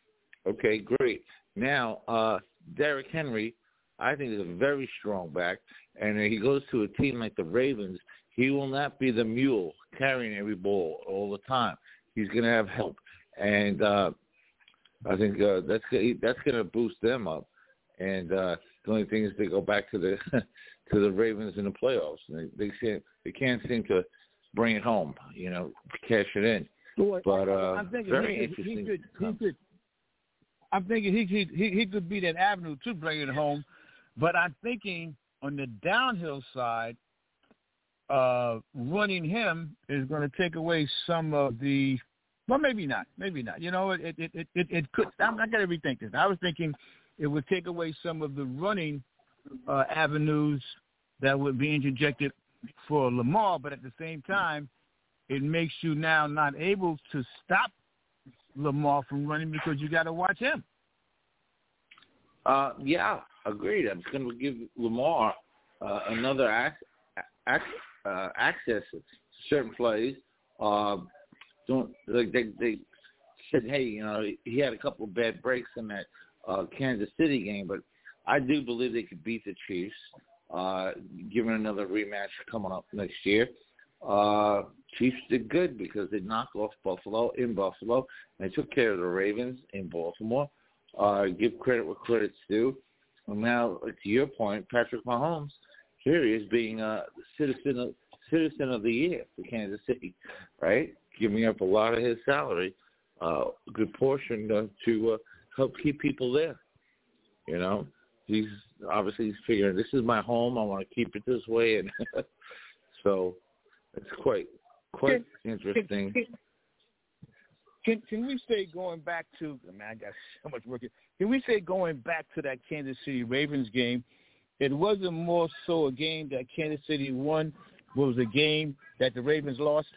Okay, great. Now, uh, Derrick Henry, I think, is a very strong back, and he goes to a team like the Ravens. He will not be the mule carrying every ball all the time. He's going to have help, and uh, I think uh, that's that's going to boost them up. And uh, the only thing is they go back to the to the Ravens in the playoffs. They they can't they can't seem to bring it home, you know, cash it in. Well, but uh, I'm thinking very he, interesting. He could, he could, I'm thinking he could he, he could be that avenue to bring it home. But I'm thinking on the downhill side, uh, running him is going to take away some of the. Well, maybe not. Maybe not. You know, it it it it, it could. I'm not going to rethink this. I was thinking it would take away some of the running uh, avenues that would be interjected for Lamar, but at the same time, it makes you now not able to stop Lamar from running because you got to watch him. Uh, yeah, agreed. I'm going to give Lamar uh, another ac- ac- uh, access to certain plays. Uh, don't like they, they said, hey, you know, he had a couple of bad breaks in that uh, Kansas City game, but I do believe they could beat the Chiefs, uh, given another rematch coming up next year. Uh, Chiefs did good because they knocked off Buffalo in Buffalo, and they took care of the Ravens in Baltimore. Uh, give credit where credit's due. And now, to your point, Patrick Mahomes, here he is being a citizen of, citizen of the year for Kansas City, right? Giving up a lot of his salary, uh, a good portion uh, to uh, help keep people there. You know, he's obviously he's figuring this is my home. I want to keep it this way, and so it's quite quite can, interesting. Can, can can we say going back to? Man, I got so much work here. Can we say going back to that Kansas City Ravens game? It wasn't more so a game that Kansas City won. It was a game that the Ravens lost.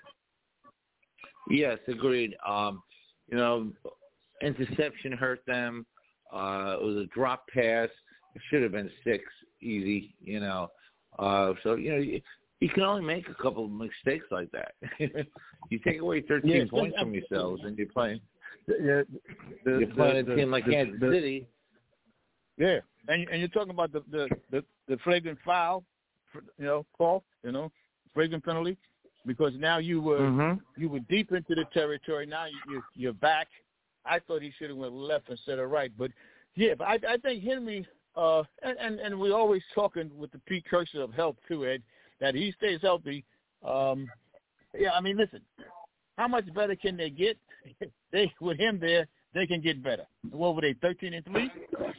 Yes, agreed. Um, you know, interception hurt them. Uh, it was a drop pass. It should have been six, easy, you know. Uh, so, you know, you, you can only make a couple of mistakes like that. You take away thirteen yeah, points from yourselves and you're playing, yeah, the, you're playing the, a team like the, Kansas the, City. Yeah, and, and you're talking about the, the, the, the flagrant foul, you know, call, you know, flagrant penalty. Because now you were mm-hmm. you were deep into the territory. Now you, you, you're back. I thought he should have went left instead of right. But, yeah, but I, I think Henry, uh, and, and, and we're always talking with the precursor of health too, Ed, that he stays healthy. Um, yeah, I mean, listen, how much better can they get? They with him there, they can get better. What were they, thirteen and three?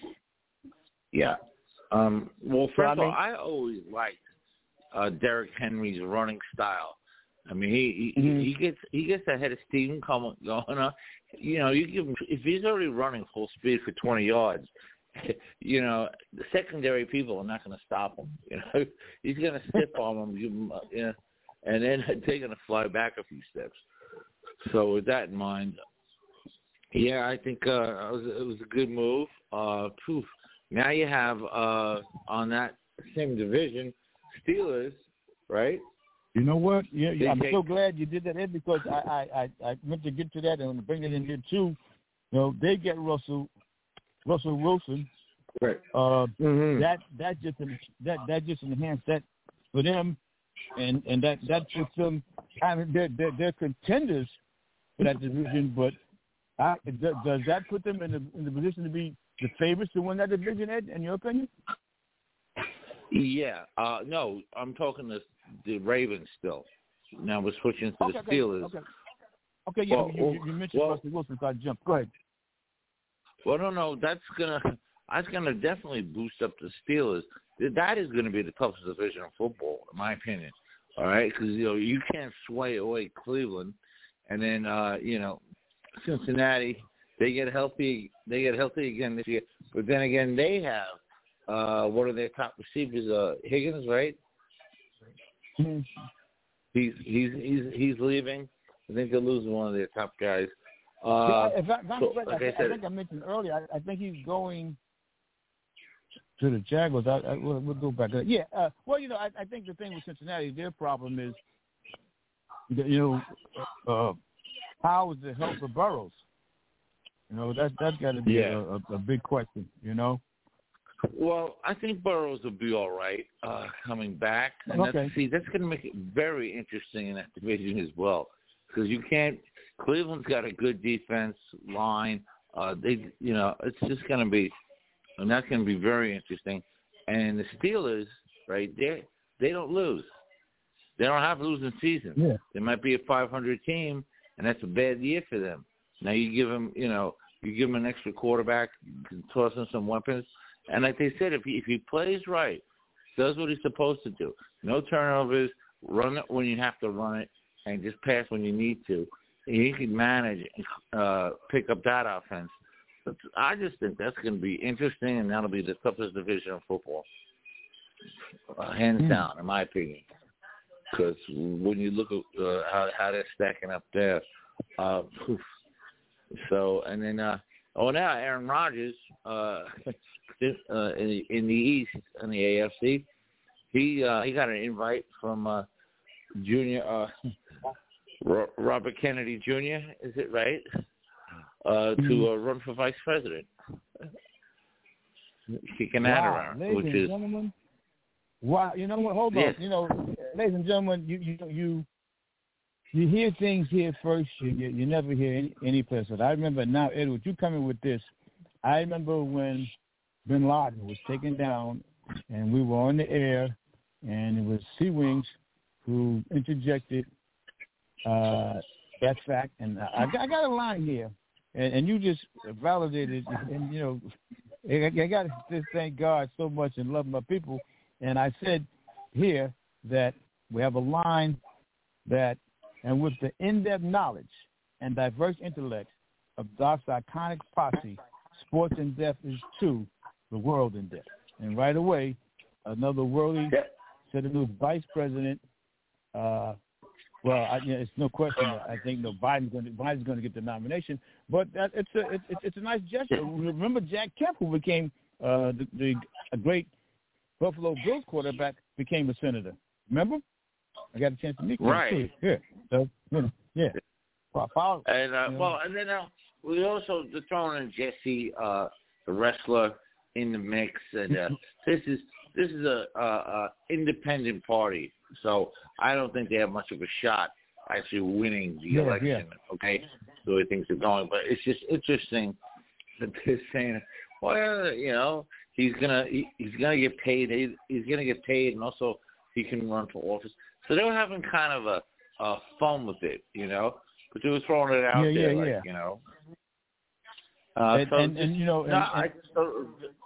Yeah. Um, well, first so, I of all, mean, I always liked uh, Derrick Henry's running style. I mean, he he, mm-hmm. he gets he gets ahead of steam coming going on. You know, you give him if he's already running full speed for twenty yards. You know, the secondary people are not going to stop him. You know, he's going to stiff arm him, give him, you know, and then they're going to fly back a few steps. So with that in mind, yeah, I think uh, it was it was a good move. Uh, poof. Now you have uh, on that same division, Steelers, right? You know what? Yeah, yeah I'm take, so glad you did that, Ed, because I, I, I, I meant to get to that and bring it in here too. You know, they get Russell Russell Wilson. Right. Uh, mm-hmm. That that just that that just enhanced that for them, and, and that that puts them. I mean, they're they're, they're contenders for that division, but I, does that put them in the in the position to be the favorites to win that division, Ed? In your opinion? Yeah. Uh, no, I'm talking the the Ravens still. Now we're switching to okay, the Steelers. Okay. Okay. Yeah. Well, you, you mentioned well, Russell Wilson, so I jumped. Go ahead. Well, no, no, that's gonna that's gonna definitely boost up the Steelers. That is going to be the toughest division of football, in my opinion. All right, because you know you can't sway away Cleveland, and then uh, you know Cincinnati. They get healthy. They get healthy again this year. But then again, they have uh, one of their top receivers, uh, Higgins, right? Mm-hmm. He's he's he's he's leaving. I think they're losing one of their top guys. Uh, yeah, if I, if I'm so, correct, like I, I, said, I think I mentioned earlier. I, I think he's going to the Jaguars. I, I, we'll, we'll go back. Yeah. Uh, well, you know, I, I think the thing with Cincinnati, their problem is, that, you know, uh, how is the health of Burrows? You know, that that's got to be Yeah. a, a, a big question. You know. Well, I think Burrows will be all right uh, coming back. And Okay. That's, see, that's going to make it very interesting in that division as well, because you can't. Cleveland's got a good defense line. Uh, they, you know, it's just going to be, and that's going to be very interesting. And the Steelers, right? They they don't lose. They don't have a losing season. Yeah. They might be a five hundred team, and that's a bad year for them. Now you give them, you know, you give them an extra quarterback, you can toss them some weapons. And like they said, if he if he plays right, does what he's supposed to do, no turnovers, run it when you have to run it, and just pass when you need to, he can manage and uh, pick up that offense. But I just think that's going to be interesting, and that'll be the toughest division of football, uh, hands mm. down, in my opinion. Because when you look at uh, how how they're stacking up there, uh, so and then uh, oh now Aaron Rodgers. Uh, Uh, in, the, in the East, in the A F C, he uh, he got an invite from uh, Junior uh, Robert Kennedy Junior Is it right? Uh, to uh, run for vice president, kicking that wow. around, Ladies which and is gentlemen, wow. You know what? Hold yes. on. You know, ladies and gentlemen, you you you you hear things here first. You you, you never hear any, any place else. I remember now, Edward, you coming with this. I remember when Bin Laden was taken down, and we were on the air, and it was Sea Wings who interjected uh, that fact. And I, I got a line here, and, and you just validated, and, you know, I, I got to just thank God so much and love my people. And I said here that we have a line that, and with the in-depth knowledge and diverse intellect of Doc's iconic posse, Sports in Depth is two, the world in depth. And right away, another worldly said it was vice president. Uh, well, I, you know, it's no question. That I think no Biden's going to Biden's going to get the nomination, but that, it's a it's, it's a nice gesture. Remember Jack Kemp, who became uh, the, the a great Buffalo Bills quarterback, became a senator. Remember? I got a chance to meet him right. too. Yeah. So you know, yeah. Well, follow, and uh, you know. well, and then uh, we also throwing in Jesse, uh, the wrestler, in the mix, and uh, this is this is a, a, a independent party, so I don't think they have much of a shot actually winning the yeah, election. Yeah. Okay, the way things are going, but it's just interesting that they're saying, well, you know, he's gonna he, he's gonna get paid, he, he's gonna get paid, and also he can run for office. So they were having kind of a, a fun with it, you know, but they were throwing it out yeah, there, yeah, like, yeah. you know. Uh, and, so and, just, and you know, no, and, I just thought,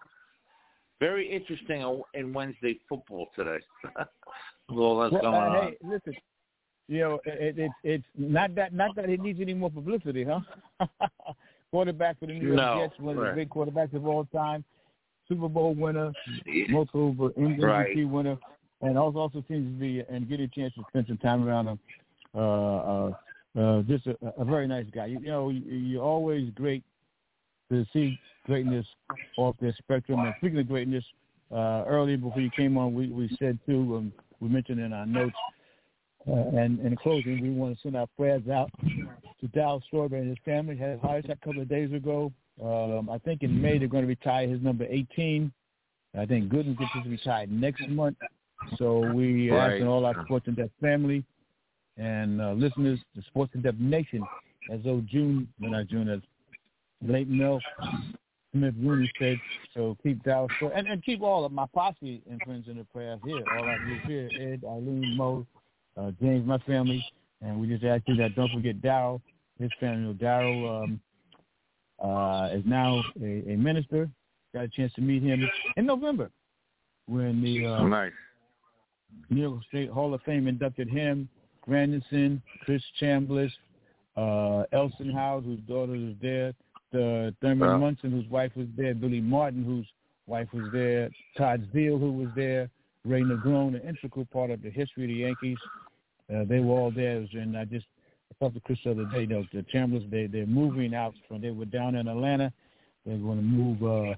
very interesting in Wednesday football today. Well, that's well, going uh, on. Hey, listen, you know, it, it, it's not that not that it needs any more publicity, huh? Quarterback for the New York no, Jets, one of right. the great quarterbacks of all time, Super Bowl winner, yeah. multiple M V P right. winner, and also also seems to be and get a chance to spend some time around him. Uh, uh, uh, just a, a very nice guy. You, you know, you, you're always great to see greatness off the spectrum. And speaking of greatness, uh, earlier before you came on, we, we said too, um, we mentioned in our notes, uh, and in closing, we want to send our prayers out to Darryl Strawberry and his family. Had a heart attack a couple of days ago. Um, I think in May they're going to retire his number eighteen. I think Gooden gets his retired next month. So we right. asking all our Sports in Depth family and uh, listeners, the Sports in Depth Nation, as though June, well, not June, as late Mel Smith Rooney said, so keep Dallas and, and keep all of my posse and friends in the prayers here. All our group here, Ed, Eileen, Mo, uh, James, my family, and we just ask you that don't forget Darryl, his family. Darryl um, uh, is now a, a minister. Got a chance to meet him in November when the uh, nice. New York State Hall of Fame inducted him, Granderson, Chris Chambliss, uh, Elson Howes, whose daughter was there, the Thurman wow. Munson, whose wife was there, Billy Martin, whose wife was there, Todd Zeal, who was there, Ray Negron, an integral part of the history of the Yankees. Uh, they were all there, and I just I talked to Chris the other day. You know, the Chambliss, they they're moving out from. They were down in Atlanta. They're going to move uh,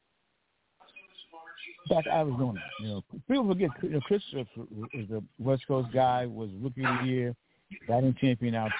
back to Arizona. You know, people forget. You know, Chris is the West Coast guy. Was Rookie of the Year, batting champion out there.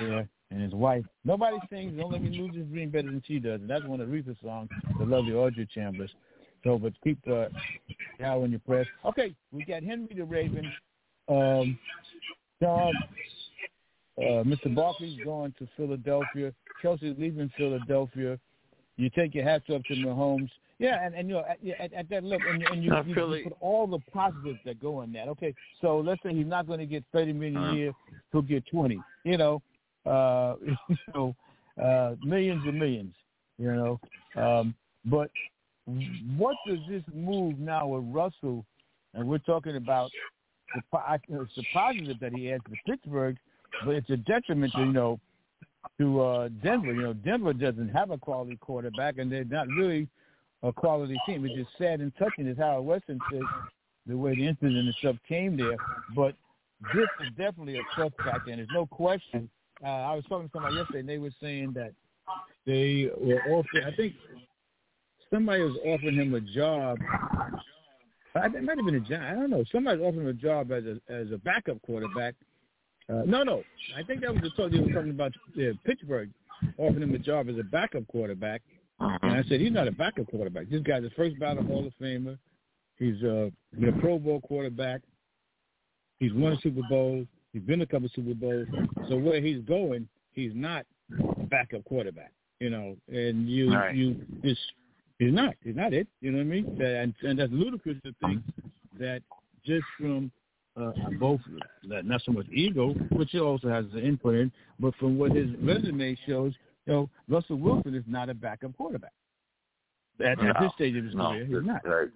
and his wife. Nobody sings "Don't Let Me Lose This Dream" better than she does, and that's one of Aretha's songs, the lovely Audrey Chambers. So, but keep uh, Al in your prayers. Okay, we got Henry the Raven. Um, John, uh, Mister Barkley's going to Philadelphia. Kelsey's leaving Philadelphia. You take your hats up to Mahomes. Yeah, and, and you know, at, at, at that look, and, and you, you, you put all the positives that go in that. Okay, so let's say he's not going to get thirty million dollars a year; he'll get twenty. You know, uh, you know, uh, millions and millions. You know, um, but what does this move now with Russell? And we're talking about the, it's the positive that he has to Pittsburgh, but it's a detriment to you know to uh, Denver. You know, Denver doesn't have a quality quarterback, and they're not really a quality team. It's just sad and touching, as Howard Weston said, the way the incident and stuff came there. But this is definitely a tough factor, and there's no question. Uh, I was talking to somebody yesterday, and they were saying that they were offering, I think somebody was offering him a job. I think it might have been a job. I don't know. Somebody was offering him a job as a as a backup quarterback. Uh, no, no. I think that was the talk they were talking about uh, Pittsburgh offering him a job as a backup quarterback. And I said, he's not a backup quarterback. This guy's the first ballot Hall of Famer. He's uh, been a Pro Bowl quarterback. He's won a Super Bowl. He's been a couple Super Bowls. So where he's going, he's not a backup quarterback, you know. And you, right. you just, he's not. He's not it. You know what I mean? And, and that's ludicrous to think that just from uh, both, not so much ego, which he also has an input in, but from what his resume shows, you know, Russell Wilson is not a backup quarterback. At, no, at this stage of his no, career, he's not. Right.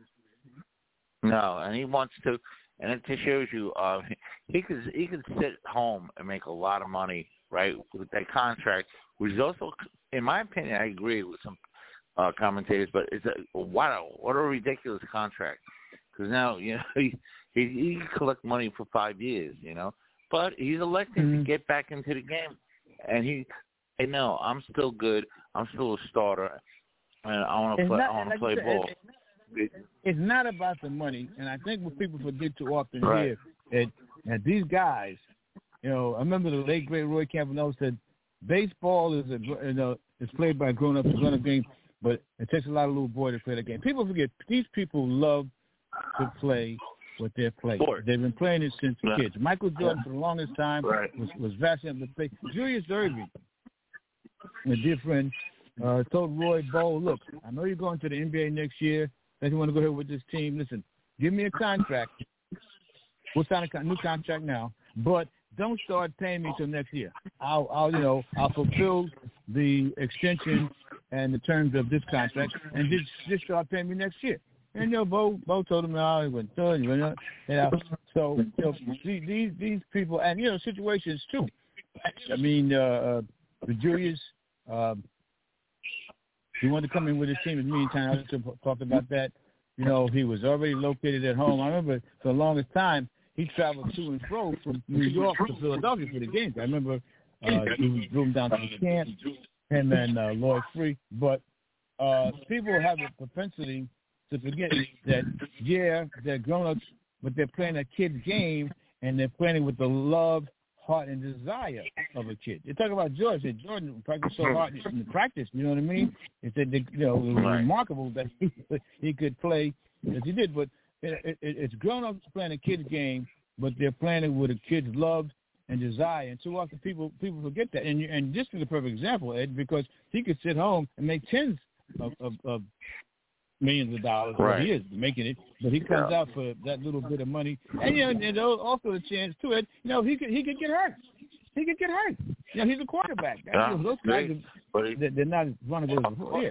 No, and he wants to, and it just shows you uh, he could he could sit home and make a lot of money, right, with that contract, which is also, in my opinion, I agree with some uh, commentators, but it's a wow, what a ridiculous contract. Because now, you know, he, he he can collect money for five years, you know, but he's elected mm-hmm. to get back into the game, and he. Hey, no, I'm still good. I'm still a starter, and I want to play. Not, I want to like play said, ball. It's, it's not about the money, and I think what people forget too often right. here that, that these guys, you know, I remember the late great Roy Campanella said, baseball is a you know is played by grown ups, grown up game, but it takes a lot of little boys to play the game. People forget these people love to play what they're playing. Sport. They've been playing it since yeah. kids. Michael Jordan yeah. for the longest time right. was was vastly able to play. Julius Erving. My dear friend uh, told Roy Bowe, look, I know you're going to the N B A next year. That you want to go here with this team. Listen, give me a contract. We'll sign a con- new contract now, but don't start paying me till next year. I'll, I'll, you know, I'll fulfill the extension and the terms of this contract, and just just start paying me next year. And you know, Bo, Bo told him, no, he went done, you know, you know. So you know, these these people, and you know, situations too. I mean. Uh, The Julius, um, he wanted to come in with his team as me and Time. I talked about that. You know, he was already located at home. I remember for the longest time he traveled to and fro from New York to Philadelphia for the games. I remember uh, he drove him down to the camp, him and uh, Lloyd Free. But uh, people have a propensity to forget that, yeah, they're grown-ups, but they're playing a kid's game, and they're playing with the love, heart and desire of a kid. They talk about George. They said Jordan practiced so hard in the practice. You know what I mean? They said they, you know it was right. remarkable that he, he could play as he did. But it, it, it's grown-ups playing a kid's game, but they're playing it with a kid's love and desire. And too often people people forget that. And and this is a perfect example, Ed, because he could sit home and make tens of, of, of millions of dollars. Right. Well, he is making it, but he comes yeah. out for that little bit of money, and you know, and also the chance to it. You know, he could he could get hurt. He could get hurt. You know, he's a quarterback. Yeah, those guys, are, he, they're not one of those before. Yeah.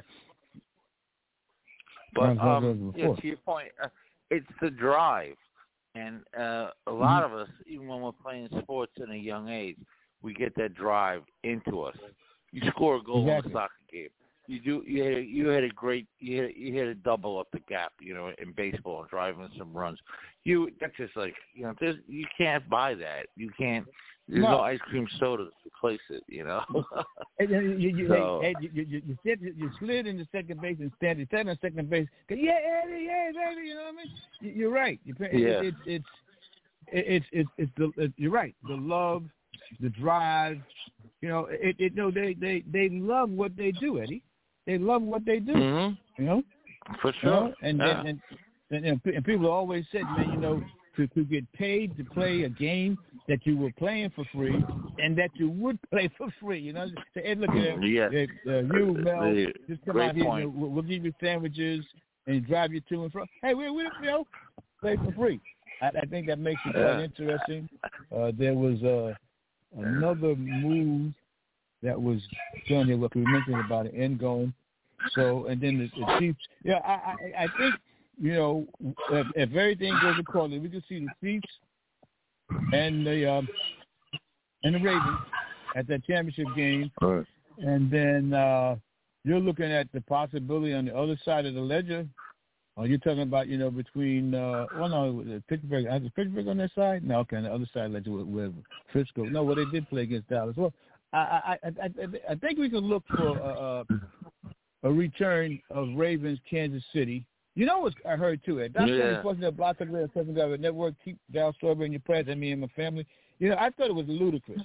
But um, yeah, to your point, uh, it's the drive, and uh, a lot mm-hmm. of us, even when we're playing sports in a young age, we get that drive into us. You score a goal exactly. in a soccer game. You do. You had, you had a great. You had, you had a double up the gap. You know, in baseball, driving some runs. You. That's just like you know. There's, you can't buy that. You can't. There's no, no ice cream soda to replace it. You know. and, and you, you, so, hey, you, you, you, sit, you slid into second base and stand. You stand on second base. Yeah, Eddie, yeah, Eddie. You know what I mean? You're right. You, yeah. It's it's it's it's it's the. It, you're right. The love, the drive, You know, it, it no, they, they, they love what they do, Eddie. They love what they do. Mm-hmm. You know, for sure. You know? And, yeah. and, and and and people always said, man, you know, to, to get paid to play a game that you were playing for free and that you would play for free. You know, so Ed, look at yeah. uh, you, Mel, the, just come great out here. point. You know, we'll, we'll give you sandwiches and drive you to and from. Hey, we we you know play for free. I, I think that makes it quite yeah. interesting. Uh, there was uh, another move that was done here. Look, we mentioned about an end going. So, and then the, the Chiefs. Yeah, I, I, I think, you know, if, if everything goes accordingly, we can see the Chiefs and the um, and the Ravens at that championship game. Right. And then uh, you're looking at the possibility on the other side of the ledger. Oh, you're talking about, you know, between, uh, well, no, Pittsburgh. Is Pittsburgh on their side? No, okay, on the other side of the ledger with, with Frisco. No, well, they did play against Dallas. Well, I, I, I, I think we can look for a, a return of Ravens, Kansas City. You know what I heard, too, Ed? That's yeah. the question that Block of the President of the Network, keep Dal Strawberry in your presence, me and my family. You know, I thought it was ludicrous.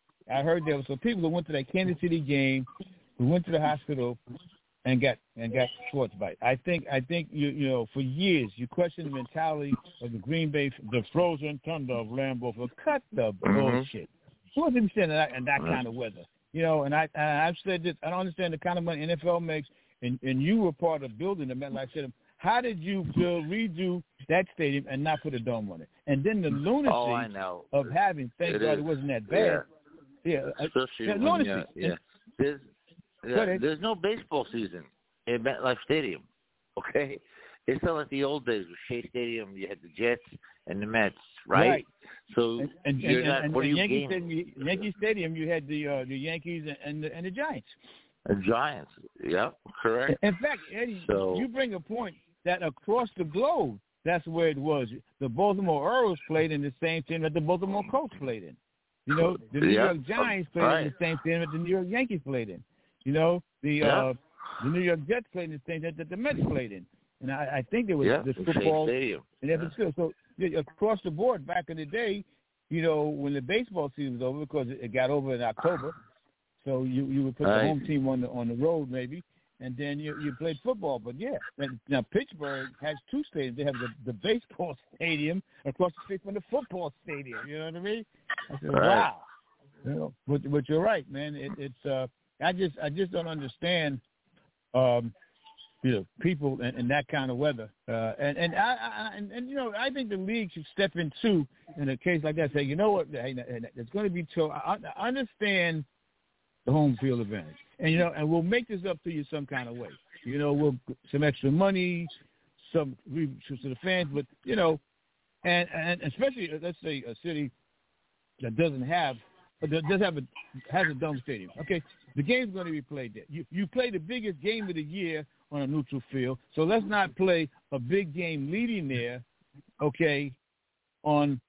I heard there were some people who went to that Kansas City game, who went to the hospital and got and got frostbite. I think I think you you know for years you question the mentality of the Green Bay, the frozen thunder of Lambeau. For cut the mm-hmm. bullshit. Who was even saying that in that kind of weather? You know, and I and I've said this. I don't understand the kind of money N F L makes, and and you were part of building the MetLife Stadium. How did you build, redo that stadium and not put a dome on it? And then the lunacy oh, I know. of having, thank it God is. it wasn't that bad. Yeah, yeah especially uh, when, lunacy. yeah, yeah. There's yeah, there's no baseball season in MetLife Stadium. Okay, it's not like the old days with Shea Stadium. You had the Jets and the Mets, right? right. So and, and, you're and, not. And, what and are you Yankee gaming? Stadium, Yankee Stadium, you had the uh, the Yankees and, and the and the Giants. The Giants, yeah, correct. In fact, Eddie, so, you bring a point that across the globe, that's where it was. The Baltimore Orioles played in the same team that the Baltimore Colts played in. You know, the New yeah. York Giants played right. in the same team that the New York Yankees played in. You know, the yeah. uh, the New York Jets played in the same that, that the Mets played in. And I, I think there was yeah, the football. Stadium. And if it's still so yeah, across the board back in the day, you know, when the baseball season was over, because it got over in October, so you you would put right. the home team on the on the road maybe. And then you you played football, but yeah. Now Pittsburgh has two stadiums. They have the, the baseball stadium across the street from the football stadium. You know what I mean? I said, right. wow. You know, but but you're right, man. It, it's uh, I just I just don't understand, um, you know, people in, in that kind of weather. Uh, and and I, I and, and you know I think the league should step in too in a case like that. Say, you know what, hey, it's going to be so. I, I understand the home field advantage. And, you know, and we'll make this up to you some kind of way. You know, we'll some extra money, some to the fans, but, you know, and, and especially, let's say, a city that doesn't have, that does have a, has a dome stadium. Okay, the game's going to be played there. You, you play the biggest game of the year on a neutral field, so let's not play a big game leading there, okay, on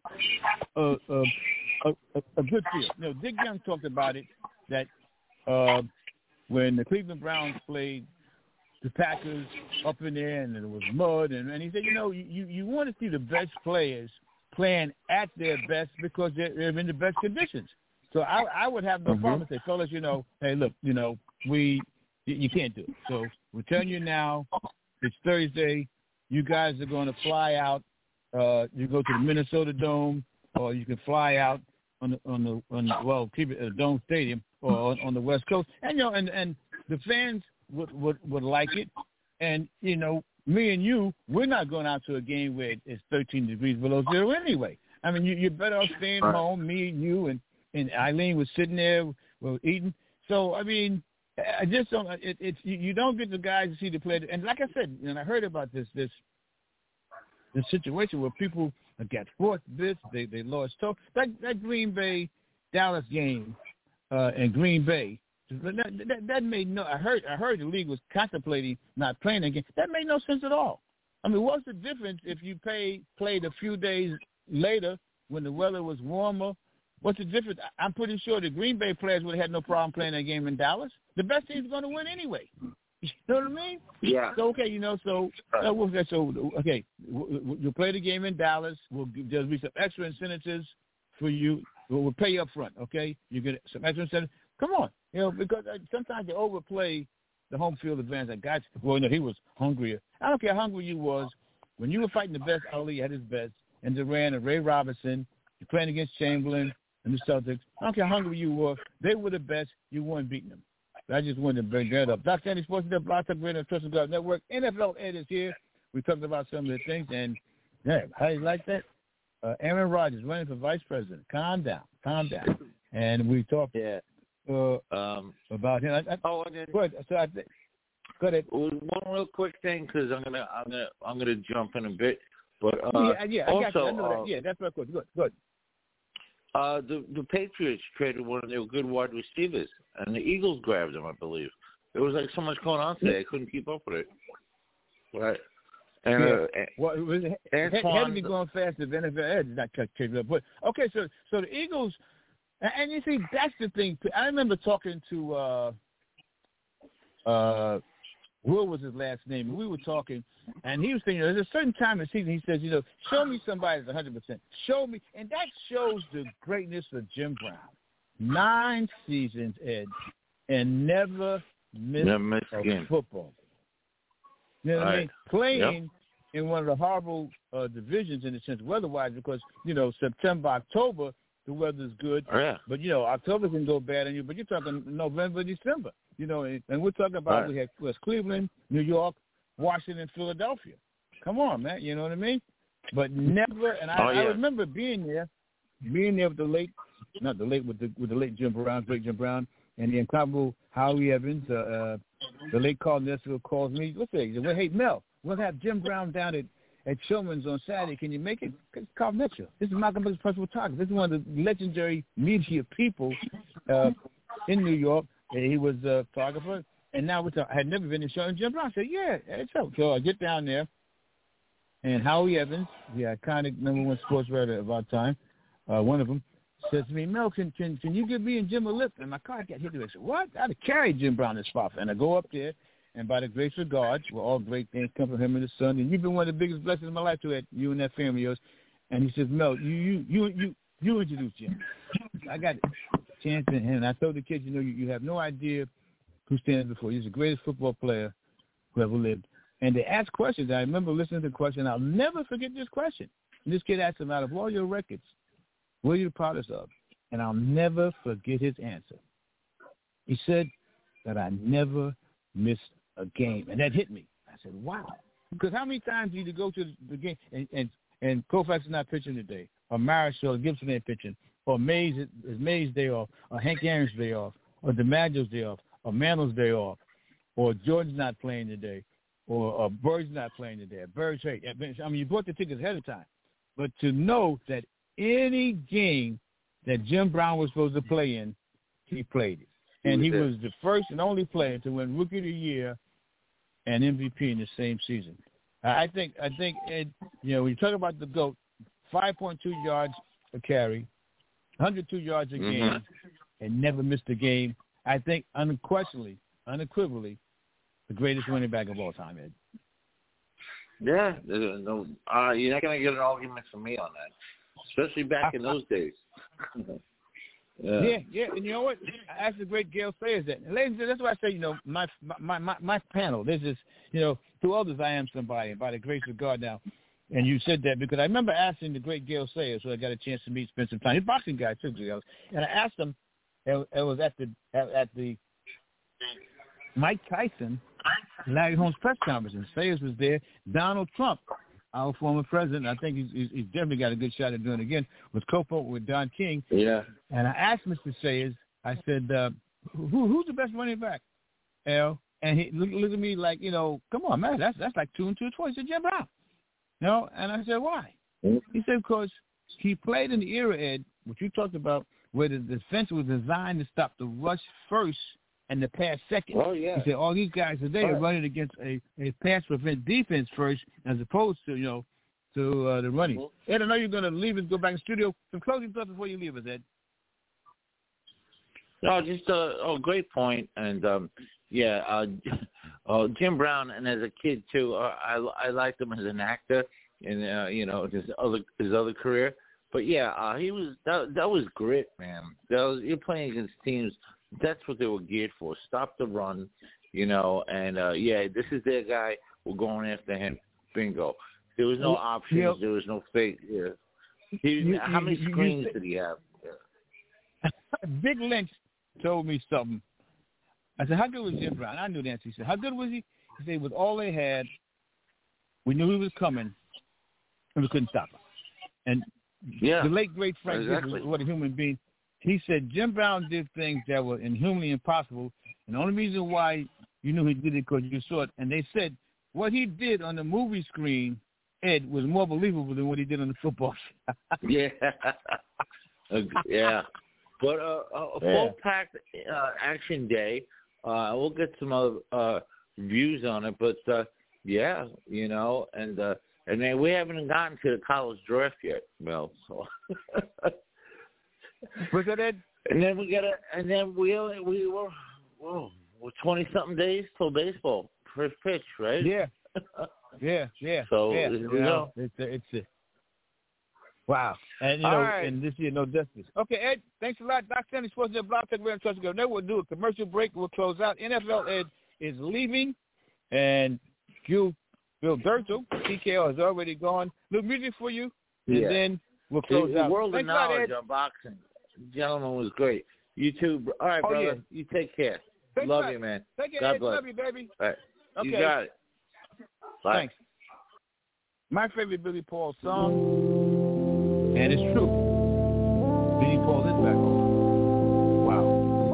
a, a, a, a good field. You know, Dick Young talked about it, that uh, when the Cleveland Browns played the Packers up in there and it was mud, and, and he said, you know, you, you want to see the best players playing at their best because they're, they're in the best conditions. So I, I would have no mm-hmm. problem to say, fellas, you know, hey, look, you know, we you, you can't do it. So we're telling you now, it's Thursday. You guys are going to fly out. Uh, you go to the Minnesota Dome, or you can fly out on the on the on the, well, keep it at a Dome Stadium or on, on the West Coast, and you know, and, and the fans would, would would like it, and you know, me and you, we're not going out to a game where it's thirteen degrees below zero anyway. I mean, you, you're better off staying home. Me and you and, and Eileen was sitting there, we were eating. So I mean, I just don't. It, it's you, you don't get the guys to see the play, and like I said, and I heard about this this this situation where people got forced this, they they lost toe. That that Green Bay Dallas game uh, in Green Bay, that, that that made no. I heard I heard the league was contemplating not playing again. That made no sense at all. I mean, what's the difference if you pay played a few days later when the weather was warmer? What's the difference? I'm pretty sure the Green Bay players would have had no problem playing that game in Dallas. The best team's going to win anyway. You know what I mean? Yeah. So okay, you know, so uh, we'll, so okay, we'll, you'll play the game in Dallas. We'll there'll be some extra incentives for you. We'll, we'll pay you up front. Okay, you get some extra incentives. Come on. You know, because uh, sometimes they overplay the home field advantage. I got you. Well, you know, he was hungrier. I don't care how hungry you was. When you were fighting the best, Ali at his best, and Durant and Ray Robinson, you're playing against Chamberlain and the Celtics. I don't care how hungry you were. They were the best. You weren't beating them. I just wanted to bring that up. Doctor Sandy Sports, the Blog Talk Radio, Trust and God Network. N F L Ed is here. We talked about some of the things, and yeah, how you like that? Uh, Aaron Rodgers running for vice president. Calm down, calm down. And we talked yeah. uh, um, about him. I, I, oh, and then, go ahead. So I th- go ahead. One real quick thing, because I'm gonna, I'm gonna, I'm gonna jump in a bit. But uh, yeah, yeah, I also, got you. I know uh, that. Yeah, that's real good. Good, good. Uh, the the Patriots traded one of their good wide receivers, and the Eagles grabbed him, I believe. There was like so much going on today, I couldn't keep up with it. Right. And, yeah. uh, well, it, was, it had, had to be going faster than N F L Ed. Not cut up. But okay, so so the Eagles, and you see that's the thing. I remember talking to uh, uh, what was his last name? And we were talking, and he was saying, you know, there's a certain time in the season he says, you know, show me somebody that's one hundred percent. Show me, and that shows the greatness of Jim Brown. Nine seasons, Ed, and never missed, never missed a game. Football. You know what All I mean? Right. Playing yep. in one of the horrible uh, divisions in the sense weather-wise, because, you know, September, October, the weather's good. Oh, yeah. But, you know, October can go bad on you, but you're talking November, December. You know, and, and we're talking about, right. we had West Cleveland, New York, Washington, Philadelphia. Come on, man. You know what I mean? But never, and I, oh, yeah. I remember being there, being there with the late, not the late, with the with the late Jim Brown, great Jim Brown, and the incomparable Howie Evans, uh, uh, the late Carl Nesbitt calls me. Let's say, well, hey, Mel, we'll have Jim Brown down at, at Showman's on Saturday. Can you make it? Carl Mitchell. This is Malcolm X's principal photographer. This is one of the legendary media people uh, in New York. He was a photographer, and now we're talking, I had never been to show. And Jim Brown I said, yeah, it's up. So I get down there, and Howie Evans, the iconic number one sports writer of our time, uh, one of them, says to me, Mel, can, can can you give me and Jim a lift? And my car got hit. I said, what? I'd have carried Jim Brown this spot. And I go up there, and by the grace of God, where all great things come from him and his son, and you've been one of the biggest blessings in my life to it, you and that family of yours. And he says, Mel, you you you you, you introduce Jim. I got a chance in him. And I told the kids, you know, you, you have no idea who stands before you. He's the greatest football player who ever lived. And they asked questions. I remember listening to the question. I'll never forget this question. And this kid asked him, out of all your records, what are you the proudest of? And I'll never forget his answer. He said that I never missed a game. And that hit me. I said, wow. Because how many times do you go to the game and, and, and Koufax is not pitching today, or Marichal or Gibson ain't pitching, or Mays is Mays' day off, or Hank Aaron's day off, or DiMaggio's day off, or Mantle's day off, or Jordan's not playing today, or, or Bird's not playing today. Bird's hurt. I mean, you bought the tickets ahead of time. But to know that any game that Jim Brown was supposed to play in, he played it. And he was the first and only player to win Rookie of the Year and M V P in the same season. I think, I think, Ed, you know, when you talk about the GOAT, five point two yards a carry, one hundred two yards a game, mm-hmm. and never missed a game. I think unquestionably, unequivocally, the greatest running back of all time, Ed. Yeah, no, uh, you're not going to get an argument from me on that, especially back in those days. yeah. yeah, yeah, and you know what? I asked the great Gail Sayers that. And ladies and gentlemen, that's why I say, you know, my my my, my panel, this is, you know, to others I am somebody, by the grace of God now. And you said that because I remember asking the great Gail Sayers, who I got a chance to meet, spend some time. He's a boxing guy, too, and I asked him, it was at the at, at the Mike Tyson, Larry Holmes press conference, and Sayers was there. Donald Trump, our former president, I think he's, he's, he's definitely got a good shot at doing it again, was co-founder with Don King. Yeah. And I asked Mister Sayers, I said, uh, who, who's the best running back, L? And he looked, looked at me like, you know, come on, man, that's that's like two and two twice. He said, Jim Brown. You know, and I said, why? He said, because he played in the era, Ed, what you talked about, where the defense was designed to stop the rush first and the pass second. Oh, yeah. He said, all these guys today right. are running against a, a pass prevent defense first as opposed to, you know, to uh, the running. Mm-hmm. Ed, I know you're going to leave us, go back in the studio. Some closing thoughts before you leave us, Ed. No, just a uh, oh, great point. And, um, yeah, uh, uh, Jim Brown, and as a kid, too, uh, I, I liked him as an actor and, uh, you know, his other his other career. But, yeah, uh, he was that, that was grit, man. That was, you're playing against teams that's what they were geared for. Stop the run, you know, and, uh, yeah, this is their guy. We're going after him. Bingo. There was no options. Yep. There was no fake. Yeah. He, you, how many you, screens you, did he have? Yeah. Big Lynch told me something. I said, how good was Jim Brown? I knew the answer. He said, how good was he? He said, with all they had, we knew he was coming, and we couldn't stop him. And yeah, the late, great Frank exactly. Gifford, what a human being. He said, Jim Brown did things that were inhumanly impossible, and the only reason why you knew he did it because you saw it. And they said, what he did on the movie screen, Ed, was more believable than what he did on the football show. yeah. yeah. But uh, a full-packed uh, action day. Uh, we'll get some other uh, views on it, but uh, yeah, you know, and uh, and then we haven't gotten to the college draft yet, Mel. So. Was that it? And then we got a, and then we only, we were whoa, we're twenty something days till baseball first pitch, right? Yeah, yeah, yeah. So yeah, here we you go. know, it's a, it's a, wow, and you know, right. and this year no justice. Okay, Ed, thanks a lot. Doc Stanley, Sports Net Blog Talk Radio Trust Go. Then we'll do a commercial break. We'll close out. N F L Ed is leaving, and Q Bill Durzel, T K O has already gone. Little music for you, and yeah. then we'll close the out. World thanks of knowledge lot, on boxing, gentlemen, was great. You too. All right, oh, brother. Yeah. You take care. Thanks Love lot. you, man. Take care, God Ed. bless. Love you, baby. All right. Okay. You got it. Bye. Thanks. My favorite Billy Paul song, and it's true. Billy Paul is back home. Wow.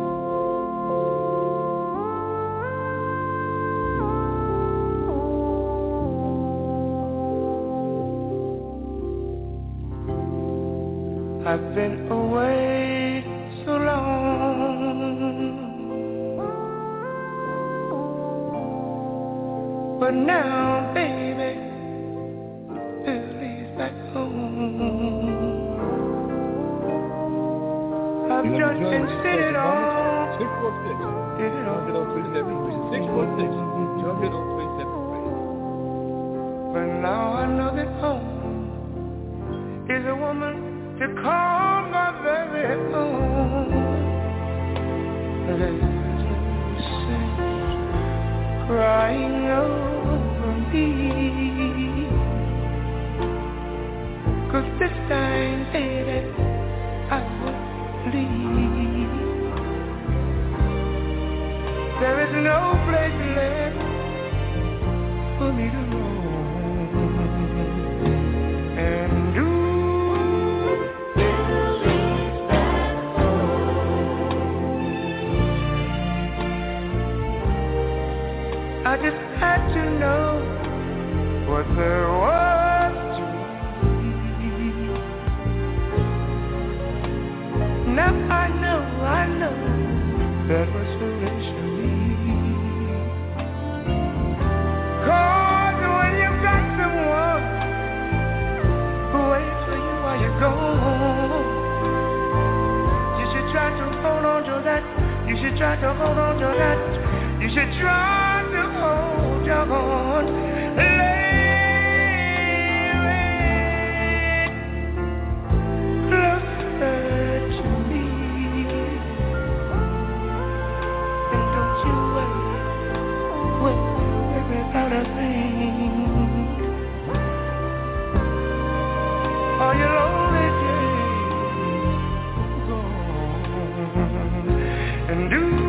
I've been away so long, but now, baby, Billy's back home. I've just been sitting on six four six. sitting on six four six. But now I know that home is a woman to call my very own. There's no sense crying over me, 'cause this time, baby, I will leave. There is no place left for me to roam and do. I just had to know what there was to be. Now I know, I know that was foolish of me. 'Cause when you've got someone who waits for you while you're gone, you should try to hold on to that. You should try to hold on to that. You should try to hold on, lady, closer to me, and don't you worry, worry about a thing. All your lonely days gone, and do.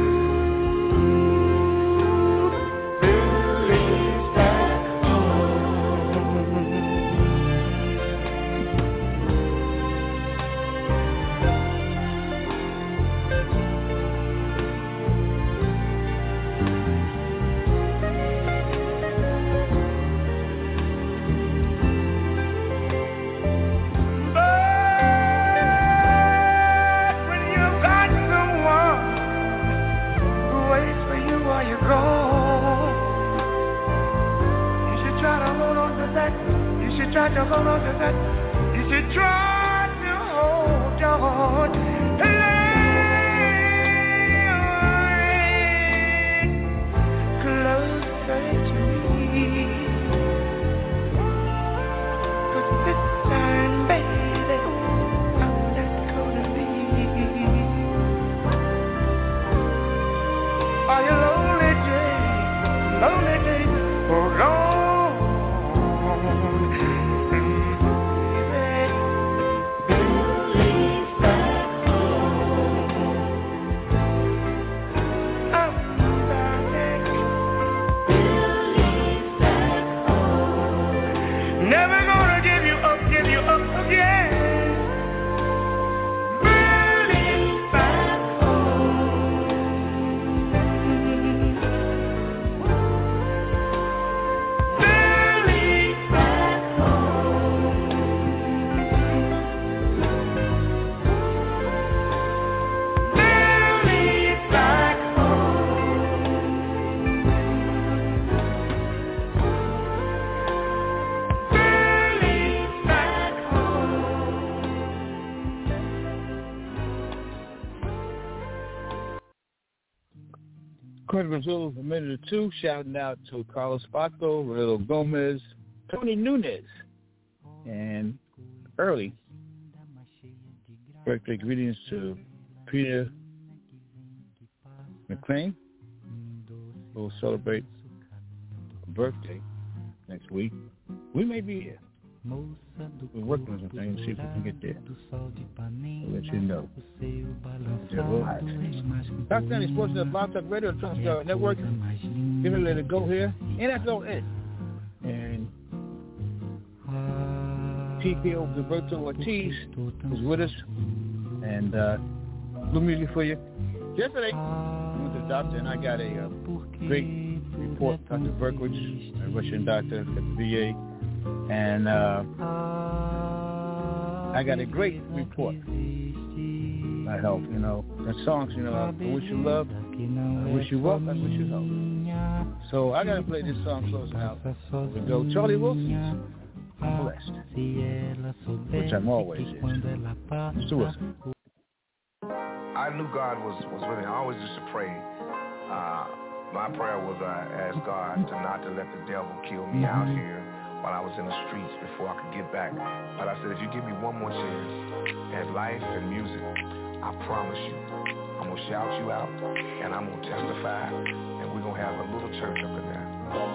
Try to hold on to that. You should try to hold on. Lay closer to me. 'Cause this time, baby, I'm not gonna leave. Chris Brazil, a minute or two, shouting out to Carlos Paco, Renato Gomez, Tony Nunez, and early birthday greetings to Peter McLean, who will celebrate a birthday next week. We may be here. We're working on some things, see if we can get there. I'll let you know. They're live. Doc Stanley Sports Net, Blog Talk Radio, Transfer Network. Give it a let it go here. N F L N. And T K O Gilberto Ortiz is with us. And uh, blue music for you. Yesterday, I went to the doctor and I got a uh, great report. Doctor Berkowitz, a Russian doctor at the V A. And uh, I got a great report. My health, you know. The songs, you know, I wish you love, I wish you wealth, I wish you health. So I got to play this song closing out. We go Charlie Wilson, I'm blessed, which I'm always is. Mister Wilson. I knew God was, was with me. I always used to pray. Uh, my prayer was I asked God to not to let the devil kill me out here while I was in the streets before I could get back. But I said, if you give me one more chance at life and music, I promise you, I'm going to shout you out, and I'm going to testify, and we're going to have a little church up in there.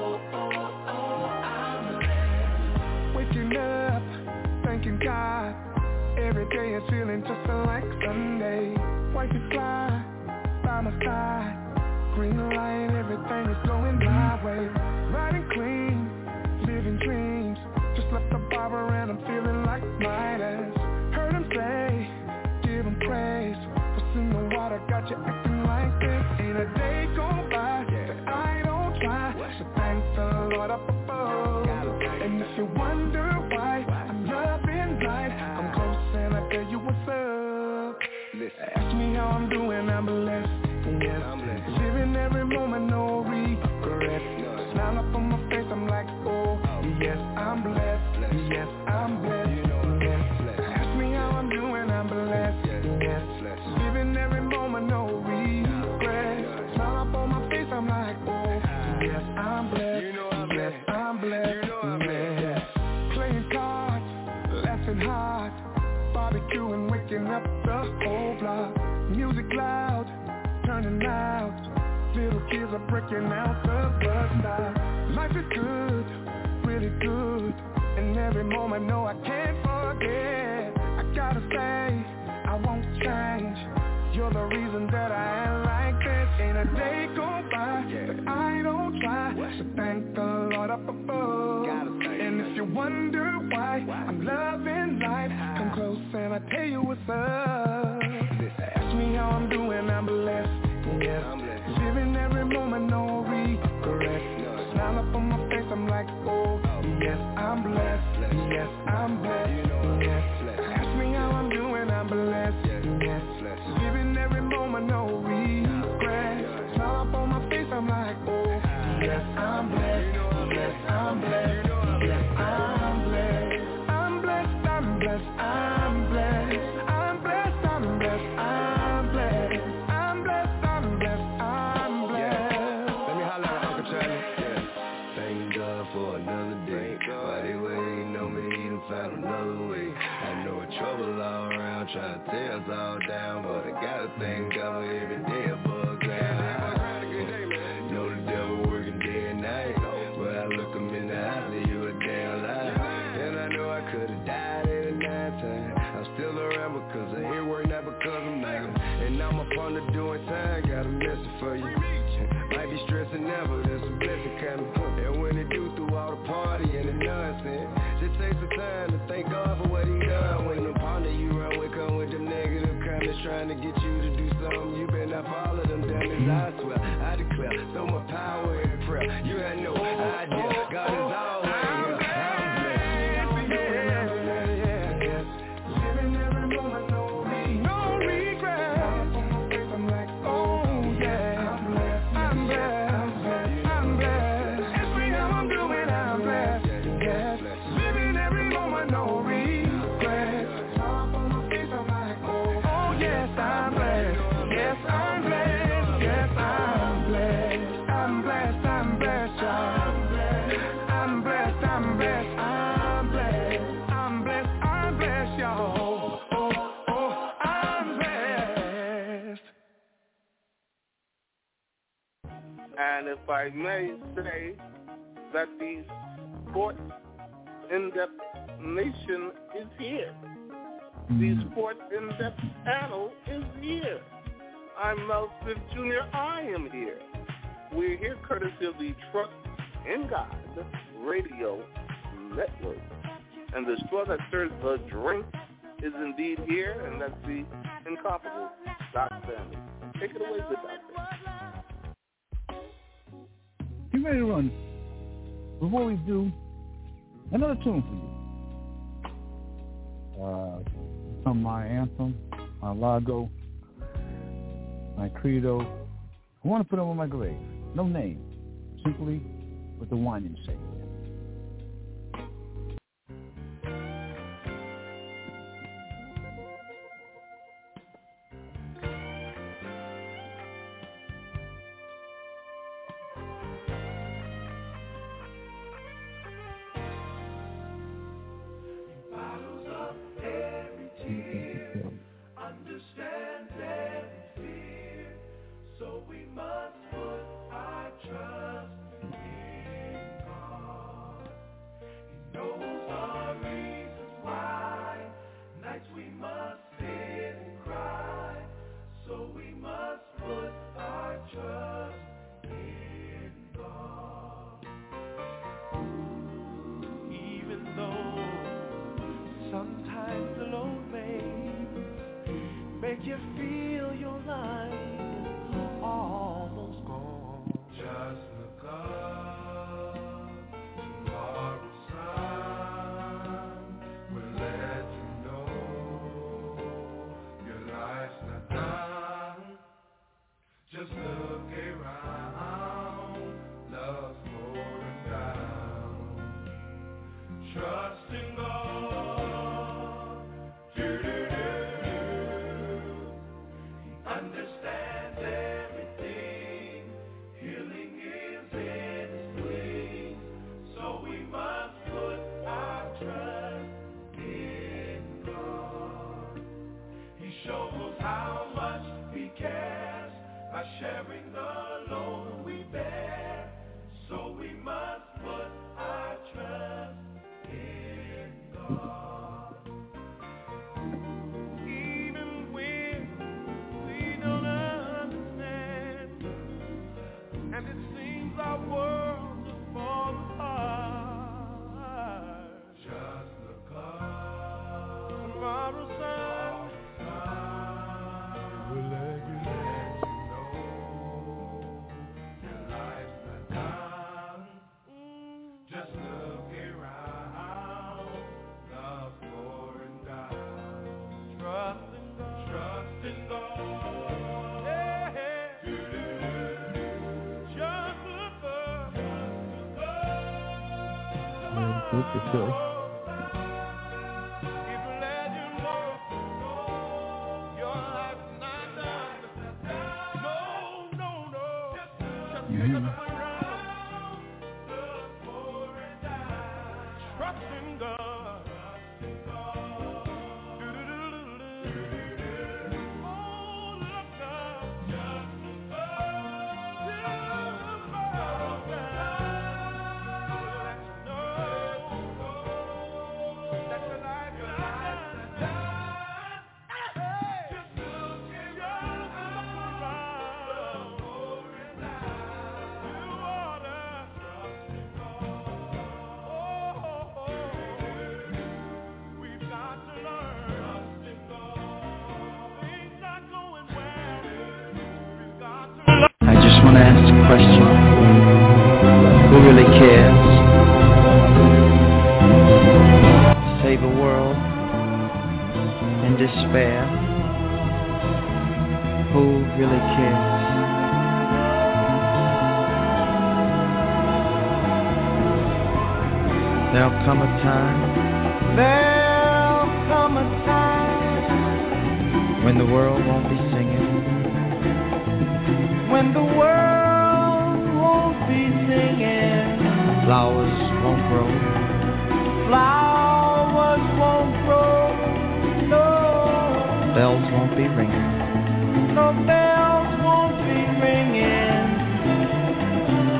Waking up, thanking God, every day is feeling just like Sunday. Wife is fly, by my side, green light, everything is going my way. Riding clean, living dreams, just left the barber and I'm feeling like Midas. Heard him say, give him praise, what's in the water got you acting like this. Ain't a day go by that I don't try, so thank the Lord up above. And if you wonder why I'm loving right, I'm close and I tell you what's up. Ask me how I'm doing, I'm blessed, yes. Living every moment, no regret. Smile up on my face, I'm like, oh, yes, I'm blessed, yes, I'm blessed, yes. Ask me how I'm doing, I'm blessed, yes. Living every moment, no regret. Smile up on my face, I'm like, oh, yes, I'm blessed, yes, I'm blessed, yes. Playing cards, laughing hard, barbecuing, waking up the whole block. Music loud, turning out, little kids are breaking out the bus stop. Life is good, really good, and every moment, no, I can't forget. I gotta say, I won't change. You're the reason that I am like this. Ain't a day go by that I don't try, so thank the Lord up above. And if you wonder why I'm loving life, come close and I tell you what's up. Ask me how I'm doing, I'm blessed, yes. Living every moment, no regret. Smile up on my face, I'm like, oh, yes, I'm blessed, yes, I'm blessed, yes. Ask me how I'm doing, I'm blessed, yes. Living every moment, no regret. Smile up on my face, I'm like, oh, yes, I'm blessed, yes, I'm blessed, yes, I'm blessed. I'm blessed, I'm blessed, I'm blessed. I'm blessed, I'm blessed, I'm blessed. I'm blessed, I'm blessed, I'm blessed. Let me holler at Uncle Charlie. Yeah. Thank God for another day. By the way, ain't no me to find another way. I know trouble all around, trying to tear us all down, but I gotta thank God for every day above ground. Know the devil working day and night, but I look him in the eye, say you a damn lie. And I know I could've died at a nine time. I'm still around because I hear work, not because I'm not. And I'm up on the doing time, got a message for you. Might be stressing now, but there's some blessing coming. And when it do through all the party and the nonsense, just take some time to thank God for what he done. When the partner you run with come with them negative comments trying to get you to do something, you better not follow them damn I swear, I declare, throw my power in prayer. You had no idea, God is always here. Yes, I'm blessed. Yes, I'm blessed. Yes, I'm if I may say that the Sports In-Depth Nation is here. The Sports In-Depth panel is here. I'm Mel Smith Junior I am here. We're here courtesy of the Trust in God Radio Network. And the straw that stirs the drink is indeed here, and that's the incomparable Doc Stanley. Take it away, good Doctor. You ready to run? Before we do, another tune for you. Uh, from my anthem, my logo, my credo. I want to put it on my grave. No name, simply with the winding shape.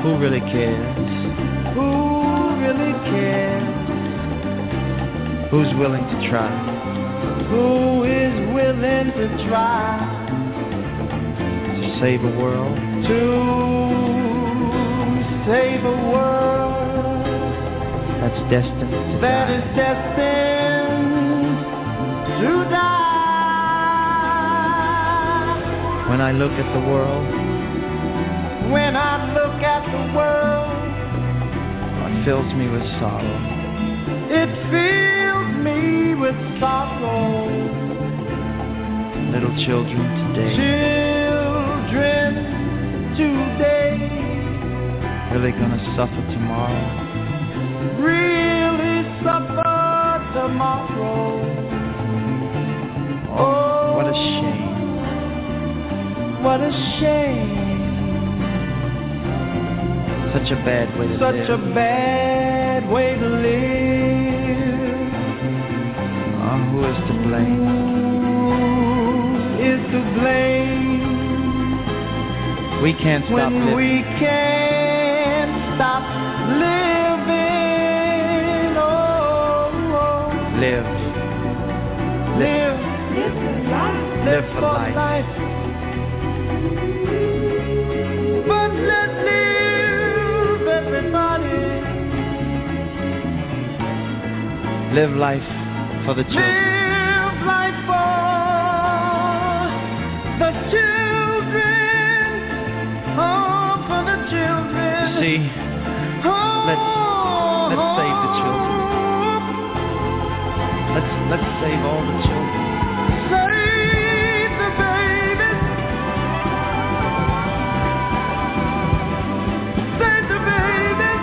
Who really cares? Who really cares? Who's willing to try? Who is willing to try to save a world? To save a world that's destined to that die. Is destined to die. When I look at the world, when I look at the world, what fills me with sorrow? It fills me with sorrow. Little children today, children today, really gonna suffer tomorrow? Really suffer tomorrow? Oh, what a shame! What a shame! Such a bad way to Such live. Such a bad way to live. Oh, who is to blame? Who is to blame? We can't stop when living. We can't stop living. Oh, oh. Live. Live. Live for life. Live for life. life. But let's live, everybody. Live life for the children. Live life for the children. Oh, for the children. See, oh, let's let's save the children. Let's let's save all the children. Save the babies. Save the babies.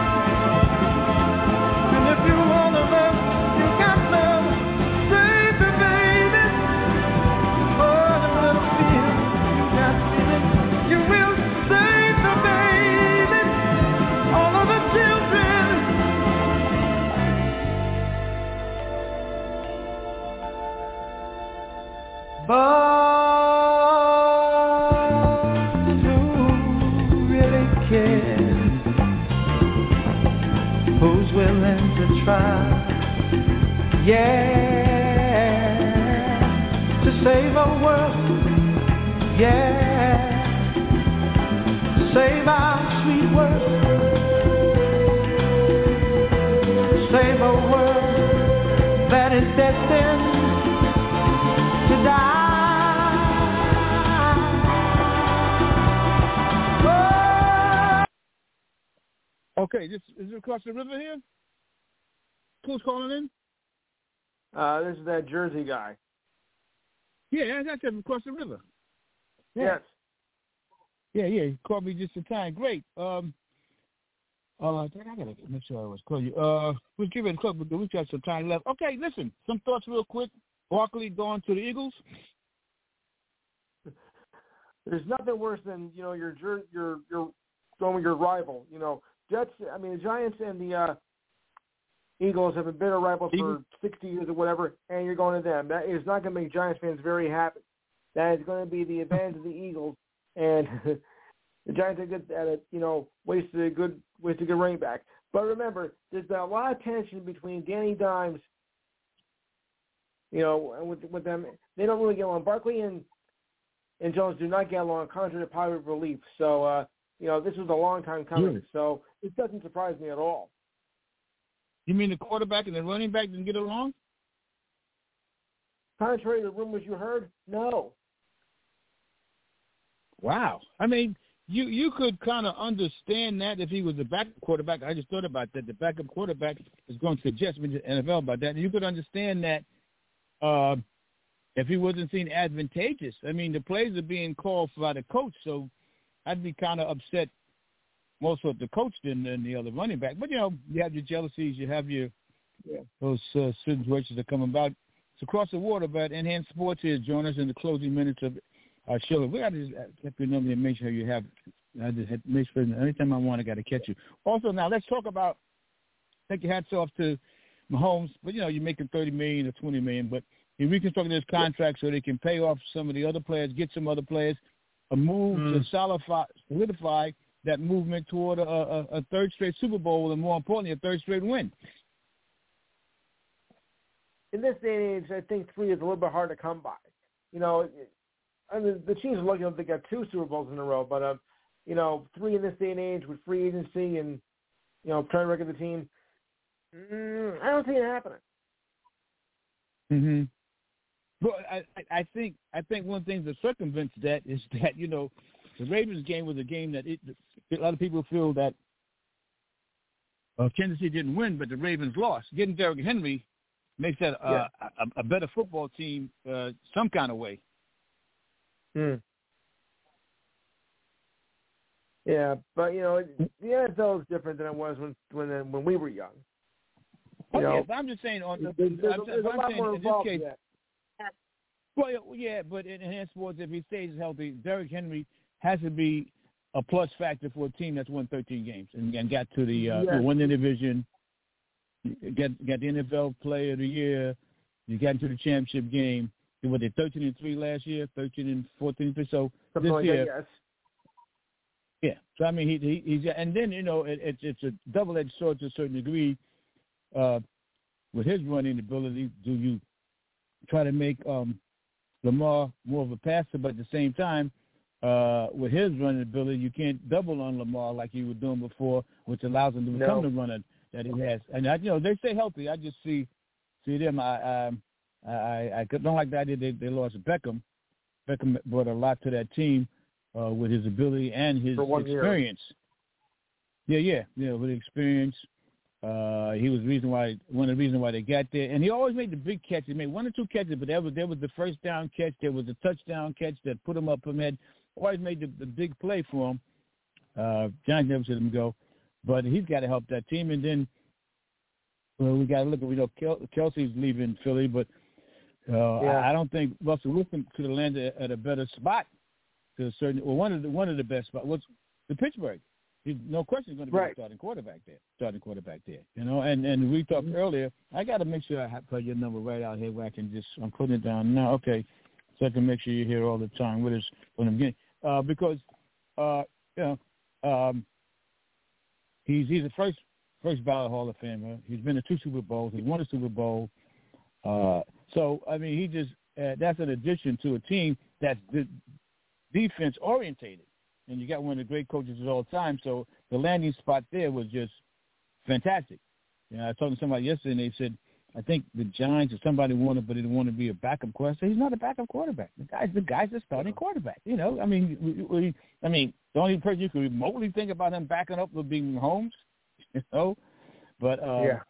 And if you want to love, you got love. Save the babies. Oh, the little feel you got feeling. You will save the babies. All of the children. But who really cares? Who's willing to try? Yeah, to save our world. Yeah, to save our sweet world. Save a world that is destined to die. Okay, this is it across the river here? Who's calling in? Uh, this is that Jersey guy. Yeah, that's him across the river. Yeah. Yes. Yeah, yeah, he called me just in time. Great. Um, uh, I gotta make sure I was calling you. Uh, we'll give it a couple, but we got some time left. Okay, listen, some thoughts real quick. Barkley going to the Eagles. There's nothing worse than you know your your your going with your rival. You know, Jets. I mean, the Giants and the uh, Eagles have been bitter rivals for sixty years or whatever, and you're going to them. That is not going to make Giants fans very happy. That is going to be the advantage of the Eagles, and the Giants are good at it. You know, wasted a good wasted a good running back. But remember, there's been a lot of tension between Danny Dimes. You know, and with with them, they don't really get along. Barkley and and Jones do not get along, contrary to popular belief. So, uh, you know, this was a long time coming. Mm. So it doesn't surprise me at all. You mean the quarterback and the running back didn't get along? Contrary to the rumors you heard, no. Wow. I mean, you you could kind of understand that if he was a backup quarterback. I just thought about that. The backup quarterback is going to suggest me to the N F L about that. And you could understand that uh, if he wasn't seen advantageous. I mean, the plays are being called by the coach, so I'd be kind of upset most what the coach did than the other running back. But, you know, you have your jealousies, you have your yeah. those uh, situations that come about. It's across the water, but Enhanced Sports here. Join us in the closing minutes of our show. We got to just have your number and make sure you have. I just had to make sure anytime I want, I got to catch you. Also, now let's talk about. Take your hats off to Mahomes, but you know you're making thirty million or twenty million, but he reconstructed his contract so they can pay off some of the other players, get some other players, a move mm. to solidify, solidify that movement toward a, a, a third straight Super Bowl and, more importantly, a third straight win. In this day and age, I think three is a little bit hard to come by. You know, I mean, the Chiefs are lucky enough they got two Super Bowls in a row, but, um, you know, three in this day and age with free agency and, you know, trying to record the team, mm, I don't see it happening. Mm-hmm. Well, I, I think I think one thing that circumvents that is that, you know, the Ravens game was a game that it, a lot of people feel that uh, Kansas City didn't win, but the Ravens lost. Getting Derrick Henry makes that uh, yeah. a, a better football team uh, some kind of way. Hmm. Yeah, but, you know, the N F L is different than it was when when when we were young. You oh, know, yeah, but I'm just saying on the, there's, there's, I'm, there's I'm a lot saying more in involved this case, yet. Well, yeah, but in enhanced sports, if he stays healthy, Derrick Henry has to be a plus factor for a team that's won thirteen games and, and got to the uh, yes. won the division, got got the N F L Player of the Year, you got into the championship game. They were they thirteen and three last year, thirteen and fourteen and three. So Something this like year, that, yes. yeah. So I mean, he, he he's and then you know it, it's it's a double-edged sword to a certain degree. Uh, with his running ability, do you try to make um, Lamar more of a passer, but at the same time, uh, with his running ability, you can't double on Lamar like you were doing before, which allows him to become no. the runner that he has. And I, you know, they stay healthy. I just see see them. I I I, I don't like the idea they they lost Beckham. Beckham brought a lot to that team uh, with his ability and his experience. Year. Yeah, yeah, yeah, with experience. Uh, he was the reason why one of the reasons why they got there, and he always made the big catches. He made one or two catches, but there was there was the first down catch, there was a touchdown catch that put him up from head. Always made the, the big play for him. Uh, Giants never let him go, but he's got to help that team. And then well, we got to look at we know Kel- Kelsey's leaving Philly, but uh, yeah. I, I don't think Russell Wilson could have landed at a better spot to a certain well one of the one of the best spots was the Pittsburgh. He's, no question, going to be right. the starting quarterback there. Starting quarterback there, you know. And and we talked mm-hmm. earlier. I got to make sure I have put your number right out here where I can just. I'm putting it down now. Okay, so I can make sure you're here all the time with us when I'm getting uh, because uh, you know um, he's he's the first first ballot Hall of Famer. He's been to two Super Bowls. He's won a Super Bowl. Uh, so I mean, he just uh, that's an addition to a team that's de- defense orientated. And you got one of the great coaches of all time, so the landing spot there was just fantastic. You know, I was talking to somebody yesterday, and they said, I think the Giants or somebody wanted, but they didn't want to be a backup quarterback. He's not a backup quarterback. The guy's the guy's the starting quarterback. You know, I mean, we, we, I mean, the only person you could remotely think about him backing up would be Mahomes. You know, but um, yeah.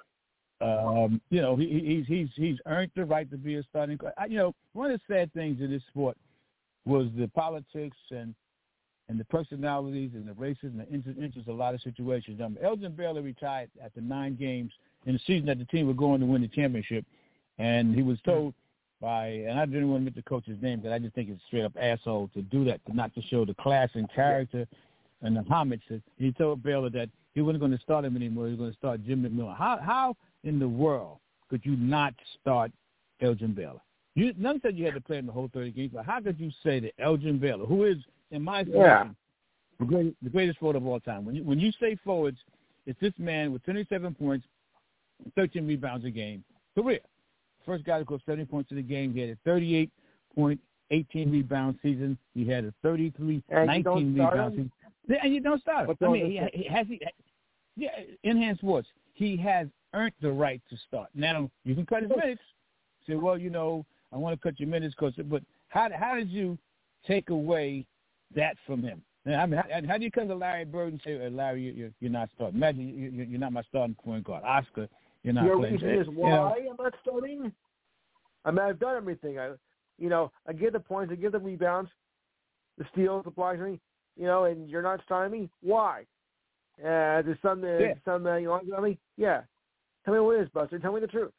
Um, you know, he, he's he's he's earned the right to be a starting quarterback. You know, one of the sad things in this sport was the politics and and the personalities and the races and the interests of a lot of situations. Um, Elgin Baylor retired after nine games in the season that the team were going to win the championship, and he was told by, and I didn't want to admit the coach's name because I just think it's a straight-up asshole to do that, to not to show the class and character and the homage. That he told Baylor that he wasn't going to start him anymore. He was going to start Jim McMillan. How how in the world could you not start Elgin Baylor? You, none said you had to play in the whole thirty games, but how could you say that Elgin Baylor, who is, in my opinion, yeah. the, great, the greatest forward of all time, when you, when you say forwards, it's this man with twenty-seven points, thirteen rebounds a game, career. First guy to score seventy points in the game. He had a thirty-eight point, eighteen rebound season. He had a thirty-three, nineteen rebound season. And you don't start him. I mean, he, he has he, yeah, enhanced sports. He has earned the right to start. Now, you can cut his minutes. Say, well, you know, I want to cut your minutes, coach. But how how did you take away that from him? I mean, how, how do you come to Larry Bird and say, hey, Larry, you're, you're not starting? Imagine you, you're not my starting point guard. Oscar, you're not Your playing. reason is why you know, I'm not starting? I mean, I've done everything. I, you know, I give the points, I give the rebounds, the steals, the blocks, you know, and you're not starting me? Why? Uh, there's some, uh, yeah. some uh, you want to tell me? Yeah. Tell me what it is, Buster. Tell me the truth.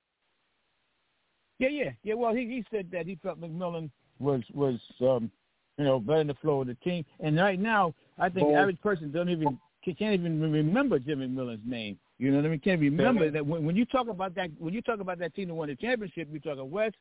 Yeah, yeah, yeah. Well, he, he said that he felt McMillan was was um, you know, better in the flow of the team. And right now, I think the average person don't even can't even remember Jim McMillan's name. You know what I mean? Can't remember that when, when you talk about that when you talk about that team that won the championship, you talk of West,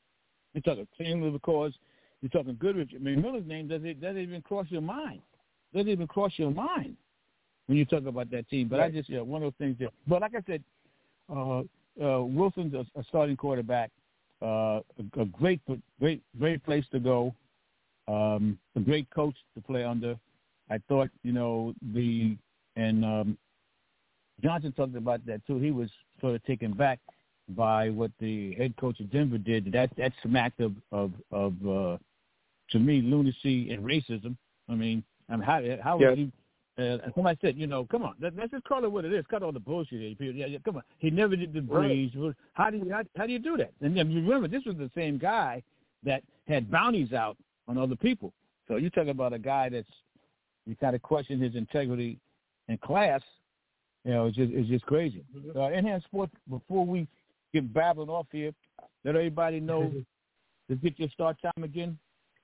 you're talking Cleveland, of course, you're talking Goodrich. McMillan's name doesn't doesn't even cross your mind. doesn't even cross your mind when you talk about that team. But right. I just, yeah, one of those things. That, but like I said, uh, uh, Wilson's a, a starting quarterback. Uh, a, a great, great, great place to go. Um, a great coach to play under. I thought, you know, the and um, Johnson talked about that too. He was sort of taken back by what the head coach of Denver did. That that smacked of of, of uh, to me, lunacy and racism. I mean, I mean, how how yes. would you? Uh, somebody said, you know, come on, let, let's just call it what it is. Cut all the bullshit. Yeah, yeah, come on. He never did the breeze. Right. How do you how, how do you do that? And then you remember, this was the same guy that had bounties out on other people. So you talk about a guy that's you kind of question his integrity in class. You know, it's just it's just crazy. Uh, Enhanced Sports. Before we get babbling off here, let everybody know to get your start time again.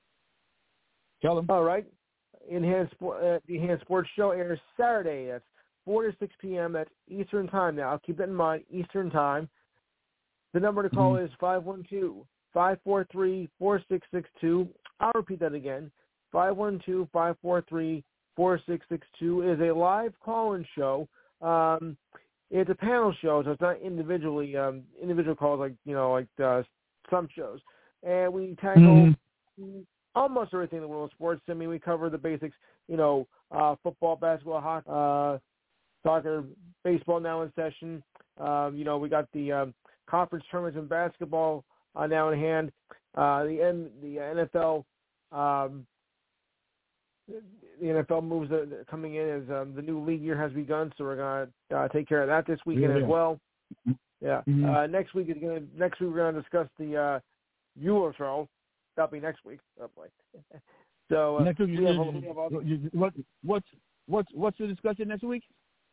Tell them. All right. Enhanced Sport, uh, the Enhanced Sports Show airs Saturday. That's four to six p.m. That's Eastern Time. Now, I'll keep that in mind, Eastern Time. The number to call mm-hmm. is five one two, five four three, four six six two. I'll repeat that again, five one two, five four three, four six six two. It is a live call-in show. Um, it's a panel show, so it's not individually um, individual calls like, you know, like uh, some shows. And we tackle mm-hmm. almost everything in the world of sports. I mean, we cover the basics, you know, uh, football, basketball, hockey, uh, soccer, baseball now in session. Um, you know, we got the um, conference tournaments in basketball uh, now in hand. Uh, the N, the N F L, um, the N F L moves are coming in as um, the new league year has begun, so we're gonna uh, take care of that this weekend yeah. as well. Yeah. Mm-hmm. Uh, next week is gonna next week we're gonna discuss the uh, Euro Show. That'll be next week. Oh boy. So uh, next week, we have, we have all the, what what's what's what's the discussion next week?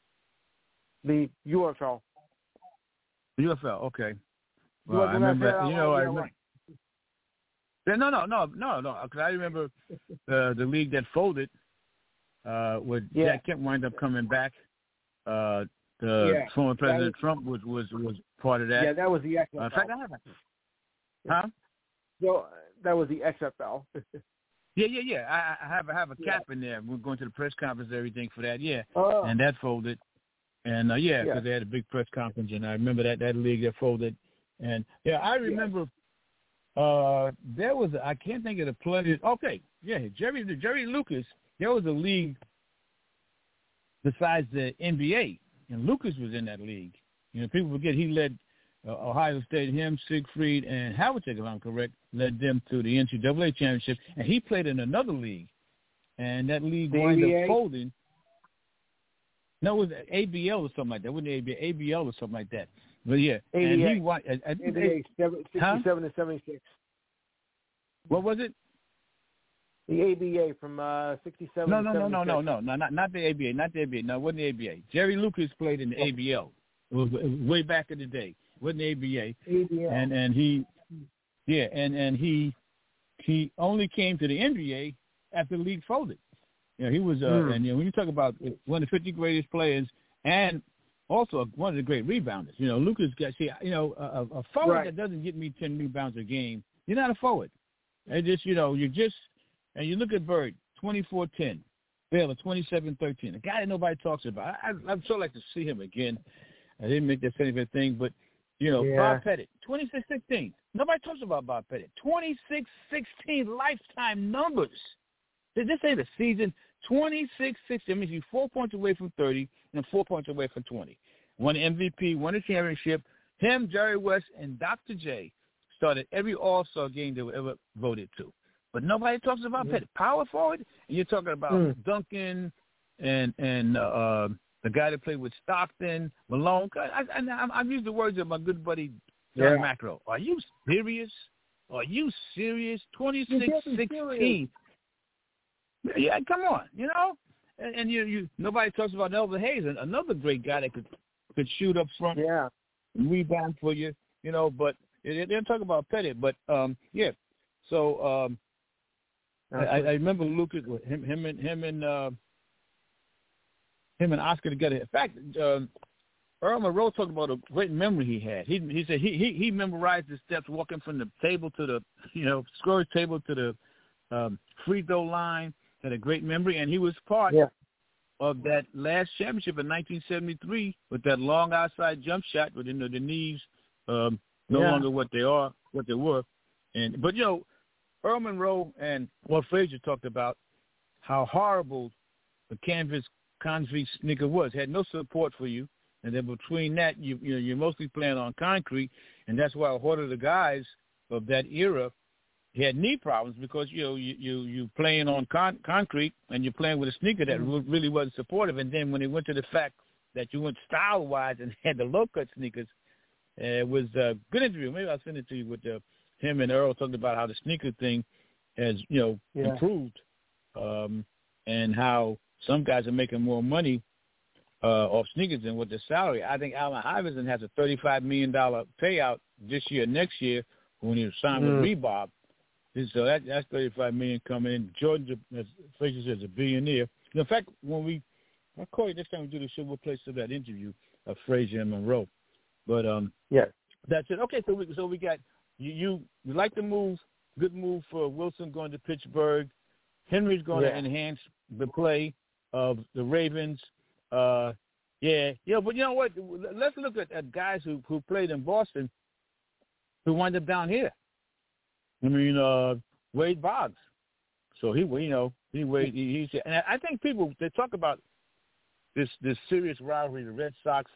The U F L. The U F L. Okay. Well, I remember. You know, I remember. Yeah, no, no, no, no, no. Because I remember uh, the league that folded, uh, with yeah. Jack Kemp wind up coming back. Uh, the yeah. former President was, Trump was, was was part of that. Yeah, that was the X F L. Uh, in fact, I have Huh? So that was the X F L. yeah, yeah, yeah. I, I have I have a cap yeah. in there. We're going to the press conference and everything for that. Yeah, oh. and that folded. And uh, yeah, because yeah. they had a big press conference, and I remember that that league that folded. And yeah, I remember. Yeah. Uh, there was a, I can't think of the player. Okay, yeah, Jerry Jerry Lucas. There was a league besides the N B A, and Lucas was in that league. You know, people forget he led uh, Ohio State. Him, Siegfried, and Havlicek, if I'm correct, led them to the N C double A championship, and he played in another league, and that league the wound A B A? up folding. No, it was A B L or something like that. It wasn't A B A, A B L or something like that. But yeah, A B A. and he won. I, I, A B A, sixty-seven huh? to seventy-six. What was it? The A B A from uh, sixty-seven no, to no, seventy-six. No, no, no, no, no, not not the A B A, not the A B A. No, it wasn't the A B A. Jerry Lucas played in the A B L. It was, it was way back in the day. It wasn't the A B A. A B L. And and he, yeah, and and he he only came to the N B A after the league folded. You know, he was, uh, mm. and you know, when you talk about one of the fifty greatest players and also one of the great rebounders, you know, Lucas got, see, you know, a, a forward right. that doesn't get me ten rebounds a game, you're not a forward. And just, you know, you're just, and you look at Bird, twenty-four ten, Baylor, twenty-seven thirteen, a guy that nobody talks about. I, I, I'd so like to see him again. I didn't make that same thing, but, you know, yeah. Bob Pettit, twenty-six sixteen. Nobody talks about Bob Pettit. twenty-six sixteen lifetime numbers. This ain't a season. twenty-six sixteen. I mean, he's four points away from thirty and four points away from twenty. Won the M V P, won the championship. Him, Jerry West, and Doctor J started every All-Star game they were ever voted to. But nobody talks about Pettit. Power forward, and you're talking about mm. Duncan and and uh, the guy that played with Stockton, Malone. I, I, I've used the words of my good buddy John yeah. Macro. Are you serious? Are you serious? twenty-six sixteen. Yeah, come on, you know, and, and you, you nobody talks about Elvis Hayes, another great guy that could could shoot up front, yeah, and rebound for you, you know. But they don't talk about Pettit, but um, yeah. So um, I, I remember Lucas, him, him and him and uh, him and Oscar together. In fact, um, Earl Monroe talked about a great memory he had. He he said he he, he memorized the steps walking from the table to the you know scorer's table to the um, free throw line. had a great memory, and he was part yeah. of that last championship in nineteen seventy-three with that long outside jump shot with, you know, the knees um, no yeah. longer what they are, what they were. And but, you know, Earl Monroe and Walt Frazier talked about how horrible the canvas concrete sneaker was. It had no support for you. And then between that, you, you know, you're mostly playing on concrete, and that's why a lot of the guys of that era had knee problems because, you know, you you you playing on con- concrete and you're playing with a sneaker that mm-hmm. really wasn't supportive. And then when it went to the fact that you went style-wise and had the low-cut sneakers, uh, it was a good interview. Maybe I'll send it to you with uh, him and Earl talking about how the sneaker thing has, you know, yeah. improved um, and how some guys are making more money Uh, off sneakers than with the salary. I think Allen Iverson has a thirty-five million dollars payout this year, next year, when he was signed mm. with Reebok. So that, that's thirty-five million dollars coming in. Jordan, as Frazier says, a billionaire. In fact, when we, I'll call you next time we do the show, we'll play some of that interview of Frazier and Monroe. But um, yeah, that's it. Okay, so we so we got you. You, you like the move? Good move for Wilson going to Pittsburgh. Henry's going yeah. to enhance the play of the Ravens. Uh, yeah, yeah, but you know what? Let's look at, at guys who, who played in Boston who wind up down here. I mean, uh, Wade Boggs. So he, you know, he Wade. He, he's, and I think people they talk about this this serious rivalry, the Red Sox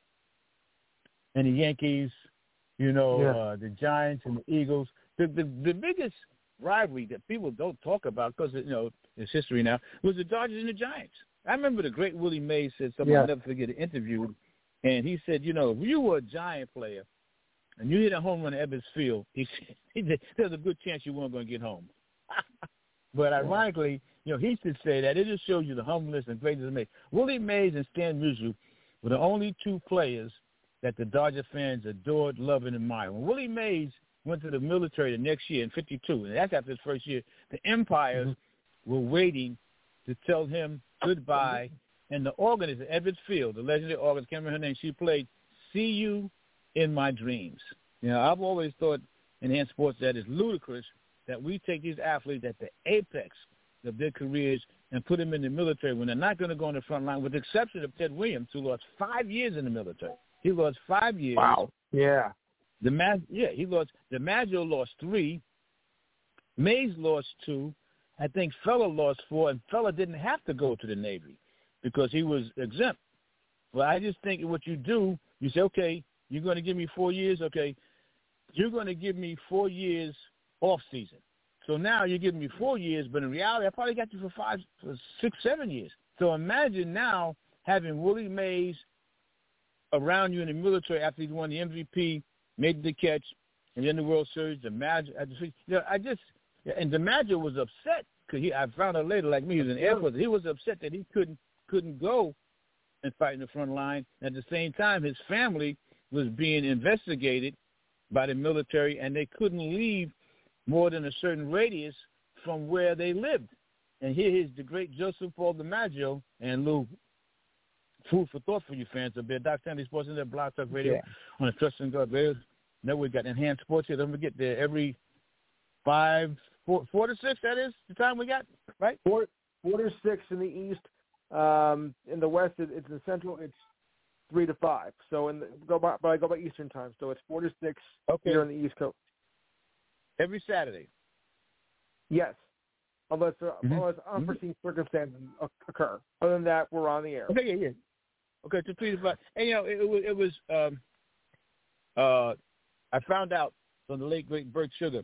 and the Yankees. You know, yeah. uh, the Giants and the Eagles. The, the the biggest rivalry that people don't talk about because you know it's history now was the Dodgers and the Giants. I remember the great Willie Mays said something yeah. I'll never forget an interview, and he said, you know, if you were a Giant player and you hit a home run at Ebbets Field, he said, he said there's a good chance you weren't going to get home. But ironically, you know, he should say that. It just shows you the humbleness and greatness of Mays. Willie Mays and Stan Musial were the only two players that the Dodger fans adored, loved, and admired. When Willie Mays went to the military the next year in fifty-two, and that's after his first year, the Empires mm-hmm. were waiting to tell him goodbye, and the organist at Ebbets Field, the legendary organist, can't remember her name, she played "See You in My Dreams." You know, I've always thought in hand sports that it's ludicrous that we take these athletes at the apex of their careers and put them in the military when they're not going to go on the front line, with the exception of Ted Williams, who lost five years in the military. He lost five years. Wow. Yeah. The Mag- yeah, he lost. DiMaggio lost three. Mays lost two. I think Fella lost four, and Fella didn't have to go to the Navy because he was exempt. Well, I just think what you do, you say, okay, you're going to give me four years, okay, you're going to give me four years off season. So now you're giving me four years, but in reality, I probably got you for five, for six, seven years. So imagine now having Willie Mays around you in the military after he won the M V P, made the catch, and then the World Series, DiMaggio, you know, I just – and DiMaggio was upset because he. I found out later, like me, he was in the Air Force. He was upset that he couldn't couldn't go and fight in the front line. At the same time, his family was being investigated by the military, and they couldn't leave more than a certain radius from where they lived. And here is the great Joseph Paul DiMaggio, and Lou, food for thought for you fans up there. Doc Stanley Sports in there, Blog Talk Radio yeah. on the Trust and God Radio. Now we got Enhanced Sports here. Don't forget there every five. Four, four to six, that is the time we got, right? Four, four to six in the East. Um, in the West, it, it's in the Central. It's three to five. So in the, go by, but I go by Eastern time. So it's four to six okay. here on the East Coast. Every Saturday. Yes, unless uh, mm-hmm. unless unforeseen mm-hmm. circumstances occur. Other than that, we're on the air. Okay, yeah, yeah. Okay, so three to five. And you know, it, it was it was. Um, uh, I found out from the late great Bert Sugar.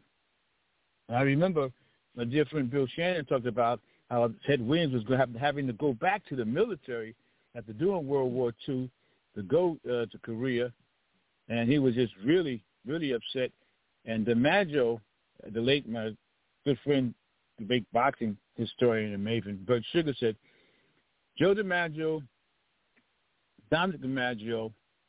I remember my dear friend Bill Shannon talked about how Ted Williams was going to have, having to go back to the military after doing World War Two to go uh, to Korea, and he was just really, really upset. And DiMaggio, the late, my good friend, the big boxing historian and maven, Bert Sugar said, Joe DiMaggio, Dominic DiMaggio,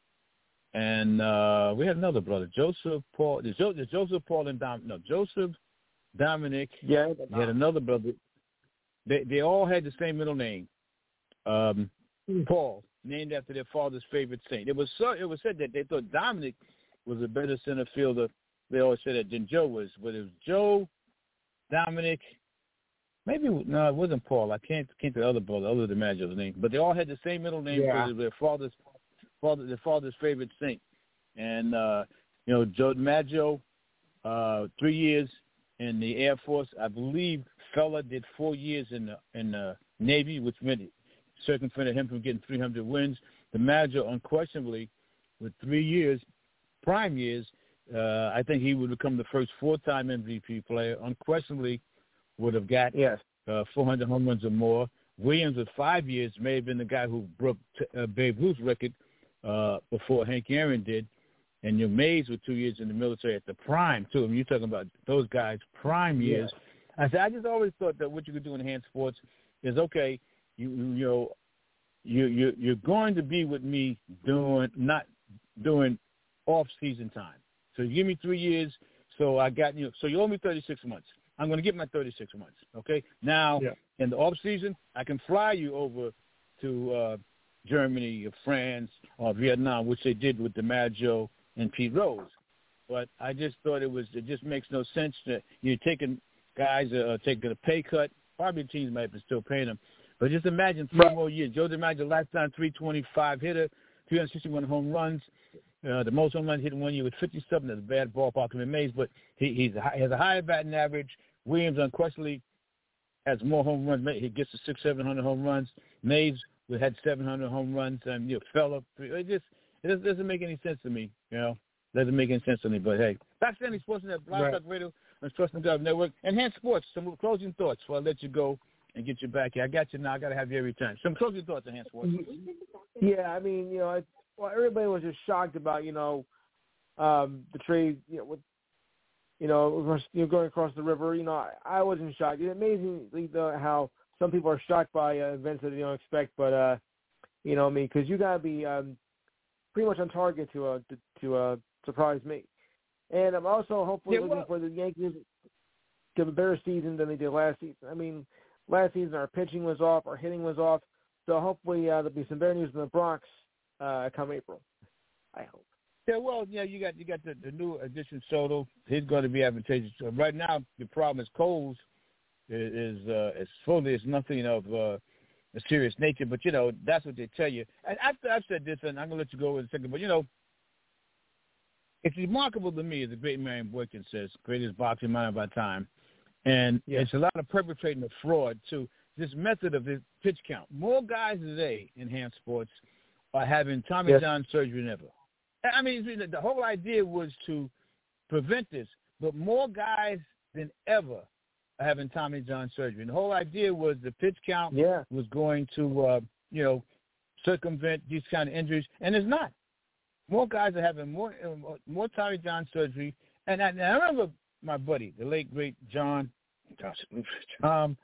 and uh, we had another brother, Joseph Paul. There's, jo- there's Joseph Paul and Dom. No, Joseph, Dominic. Yeah. We had another brother. They they all had the same middle name, um, mm. Paul, named after their father's favorite saint. It was so. It was said that they thought Dominic was a better center fielder. They always said that than Joe was, but it was Joe, Dominic, maybe no, it wasn't Paul. I can't can't think of the other brother, other than DiMaggio's name. But they all had the same middle name Yeah. because of their father's father, their father's favorite saint. And uh, you know, Joe DiMaggio, uh, three years in the Air Force. I believe Fella did four years in the in the Navy, which meant circumvented him from getting three hundred wins. DiMaggio, unquestionably, with three years, prime years, uh, I think he would become the first four-time M V P player. Unquestionably, would have got yes. uh, four hundred home runs or more. Williams, with five years, may have been the guy who broke t- uh, Babe Ruth's record uh, before Hank Aaron did. And you're Mays with two years in the military at the prime, too. I mean, you're talking about those guys' prime years. Yes. I said, I just always thought that what you could do in hand sports is, okay, you you know, you you you're going to be with me doing not doing off season time. So you give me three years, so I got you. So you owe me thirty-six months. I'm going to get my thirty-six months. Okay. Now yeah. in the off season, I can fly you over to uh, Germany or France or Vietnam, which they did with DiMaggio and Pete Rose. But I just thought it was it just makes no sense that you're taking guys uh, taking a pay cut. Probably teams might be still paying them. But just imagine three right. more years. Joe DiMaggio, lifetime three twenty-five hitter, three hundred sixty-one home runs. Uh, the most home runs hit in one year with fifty-seven. That's a bad ballpark to be amazed, but he, he's a, he has a higher batting average. Williams, unquestionably, has more home runs. He gets to six, seven hundred home runs. Mays had seven hundred home runs. And you know, Fella, it just it doesn't make any sense to me. You know, doesn't make any sense to me. But hey, back to any sports in that Blog Talk Radio and Trust and Gov Network. Enhanced Sports. Some closing thoughts before I let you go and get you back here. I got you now. I got to have you every time. Some closing thoughts, Enhanced Sports. Yeah, I mean, you know, I, well, everybody was just shocked about, you know, um, the trade, you know, with, you know, you know, going across the river. You know, I, I wasn't shocked. It's amazing though, how some people are shocked by uh, events that they don't expect. But, uh, you know, I mean, because you got to be um, pretty much on target to uh, to, to uh, surprise me. And I'm also hopefully yeah, well, looking for the Yankees to have a better season than they did last season. I mean, last season our pitching was off, our hitting was off. So hopefully uh, there'll be some better news in the Bronx uh, come April. I hope. Yeah, well, yeah, you got you got the, the new addition Soto. He's going to be advantageous. So right now, the problem is Coles is is uh, is fully is nothing of uh, a serious nature. But you know that's what they tell you. And after I've said this, and I'm going to let you go in a second. But you know, it's remarkable to me, as the great Marion Boykin says, greatest boxing mind by time, and yeah. it's a lot of perpetrating of fraud too. This method of this pitch count. More guys today in hand sports are having Tommy yes. John surgery than ever. I mean, the whole idea was to prevent this, but more guys than ever are having Tommy John surgery. And the whole idea was the pitch count yeah. was going to, uh, you know, circumvent these kind of injuries, and it's not. More guys are having more uh, more Tommy John surgery. And I, and I remember my buddy, the late, great John, um,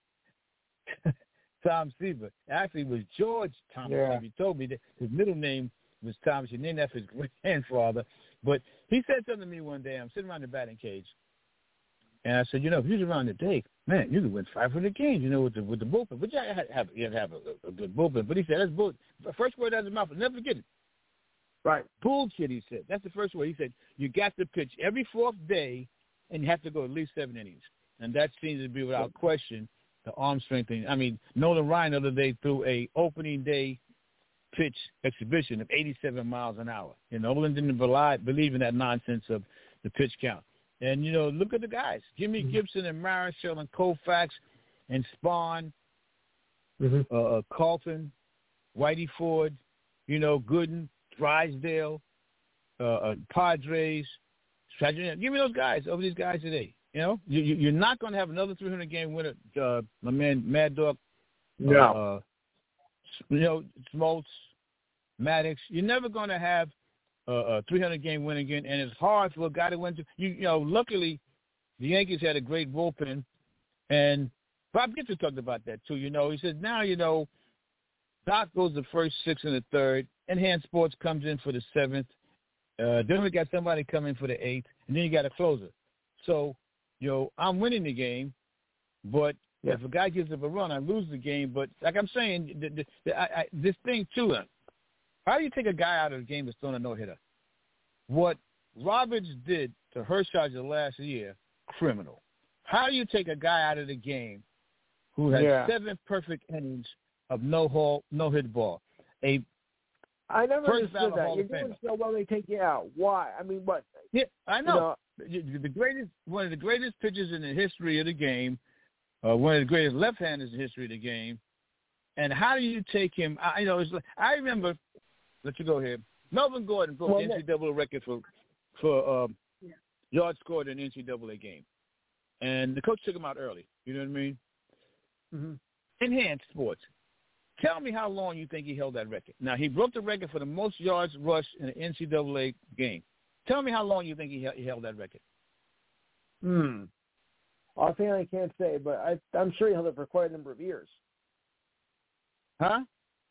Tom Seaver. Actually, it was George Thomas. Yeah. He told me that his middle name was Thomas. He named after his grandfather. But he said something to me one day. I'm sitting around the batting cage, and I said, you know, if you're around today, man, you could win five hundred games, you know, with the with the bullpen. But you have, have, you have to have a, a good bullpen. But he said, that's bull. The first word out of his mouth, I'll never forget it. Right. Bullshit, he said. That's the first word. He said, you got to pitch every fourth day, and you have to go at least seven innings. And that seems to be, without question, the arm strengthening. I mean, Nolan Ryan the other day threw a opening day pitch exhibition of eighty-seven miles an hour. And Nolan didn't believe, believe in that nonsense of the pitch count. And, you know, look at the guys. Jimmy mm-hmm. Gibson and Marichal and Koufax and Spahn, mm-hmm. uh, Carlton, Whitey Ford, you know, Gooden, Drysdale, uh, uh, Padres. Give me those guys over these guys today. You know, you, you, you're not going to have another three hundred game winner. Uh, my man Mad Dog. No. Uh, you know, Smoltz, Maddox. You're never going to have uh, a three hundred game win again, and it's hard for a guy to win. To, you, you know, luckily, the Yankees had a great bullpen, and Bob Gibson talked about that too. You know, he said now, you know, Doc goes the first six and the third, and Hand Sports comes in for the seventh. Uh, then we got somebody coming for the eighth, and then you got a closer. So, you know, I'm winning the game, but yeah. if a guy gives up a run, I lose the game. But like I'm saying, the, the, the, I, I, this thing too, uh, how do you take a guy out of the game that's throwing a no-hitter? What Roberts did to Hershiser last year, criminal. How do you take a guy out of the game who had yeah. seven perfect innings of no hall, no hit ball. A I never first understood that. Hall You're of doing Famer. so well, they take you out. Why? I mean, what? Yeah, I know. You know. The greatest, one of the greatest pitchers in the history of the game, uh, one of the greatest left-handers in the history of the game. And how do you take him? I you know. It's, I remember. Let you go here. Melvin Gordon broke Well, the N C double A record for for um, yeah. yards scored in an N C double A game, and the coach took him out early. You know what I mean? Mm-hmm. Enhanced Sports. Tell me how long you think he held that record. Now, he broke the record for the most yards rushed in an N C double A game. Tell me how long you think he, he held that record. Hmm. Offhand, I can't say, but I, I'm sure he held it for quite a number of years. Huh?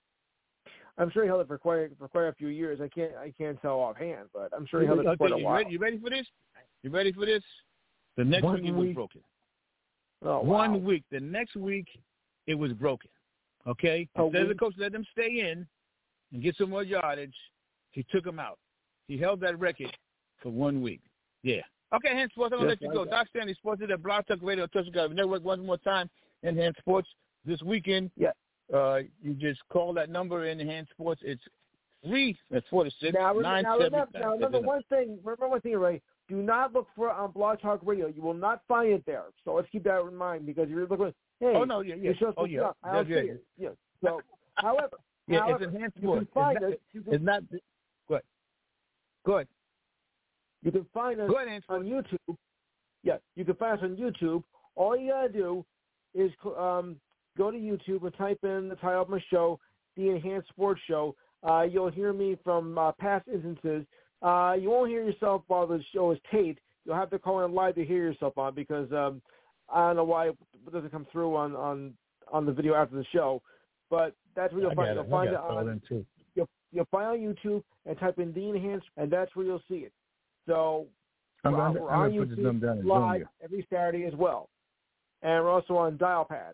I'm sure he held it for quite for quite a few years. I can't I can't tell offhand, but I'm sure he held it for okay, quite a you while. Ready, you ready for this? You ready for this? The next One week it week. was broken. Oh, One wow. week. The next week it was broken. Okay? A Instead of the week? coach let them stay in and get some more yardage, he took them out. He held that record for one week. Yeah. Okay, Enhanced Sports, I'm going to Yes, let you go. I- Doc Stanley, Sports at Blog Talk Radio, Touch God Network. One more time, Enhanced Sports. This weekend, Yeah. uh, you just call that number in Enhanced Sports. It's three, that's four to six, Now, nine, now, seven. remember, now remember one thing. Remember one thing, Ray. Do not look for it on Blog Talk Radio. You will not find it there. So let's keep that in mind because you're looking. Hey, Oh, no, yeah, yeah. your show's Oh, supposed to yeah. stop. I don't Yeah, see yeah. it. Yeah. So, however, Yeah, however, it's Enhanced you Sports. can find it's not, us. You can, it's not, go ahead. Go ahead. you can find us Go ahead, Enhanced on Sports. YouTube. Yeah, you can find us on YouTube. All you gotta do is um, go to YouTube and type in the title of my show, The Enhanced Sports Show. Uh, you'll hear me from uh, past instances. Uh, you won't hear yourself while the show is taped. You'll have to call in live to hear yourself on because um, I don't know why it doesn't come through on, on, on the video after the show. But that's where you'll I find got it. You'll it. I find got it it all on in, too. you'll, you'll find on YouTube and type in The Enhanced, and that's where you'll see it. So I'm we're, gonna, we're I'm on gonna put this number down YouTube and live zoom you. every Saturday as well. And we're also on Dialpad.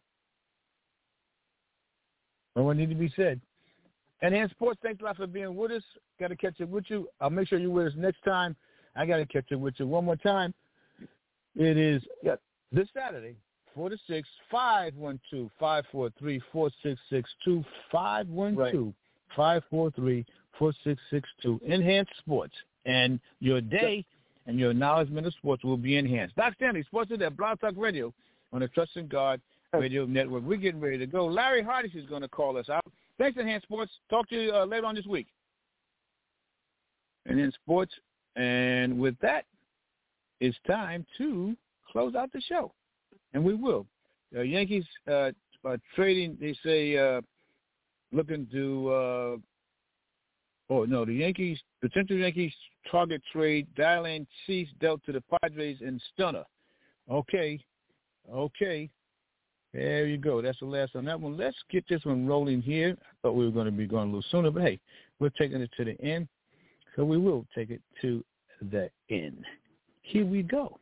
No one need to be said. Enhanced Sports, thanks a lot for being with us. Got to catch up with you. I'll make sure you're with us next time. I got to catch up with you one more time. It is yes. this Saturday, four to six, five one two, five four three, four six six two, five one two, five four three, four six six two. Enhanced Sports. And your day and your acknowledgement of sports will be enhanced. Doc Stanley, Sports at Blog Talk Radio on the Trust in God Radio Network. We're getting ready to go. Larry Hardish is going to call us out. Thanks, Enhanced Sports. Talk to you uh, later on this week. And in sports, and with that, it's time to close out the show. And we will. Uh, Yankees uh, are trading, they say, uh, looking to, uh, oh, no, the Yankees, potential Yankees target trade, Dylan Cease dealt to the Padres in stunner. Okay, okay. There you go. That's the last on that one. Let's get this one rolling here. I thought we were going to be going a little sooner, but hey, we're taking it to the end. So we will take it to the end. Here we go.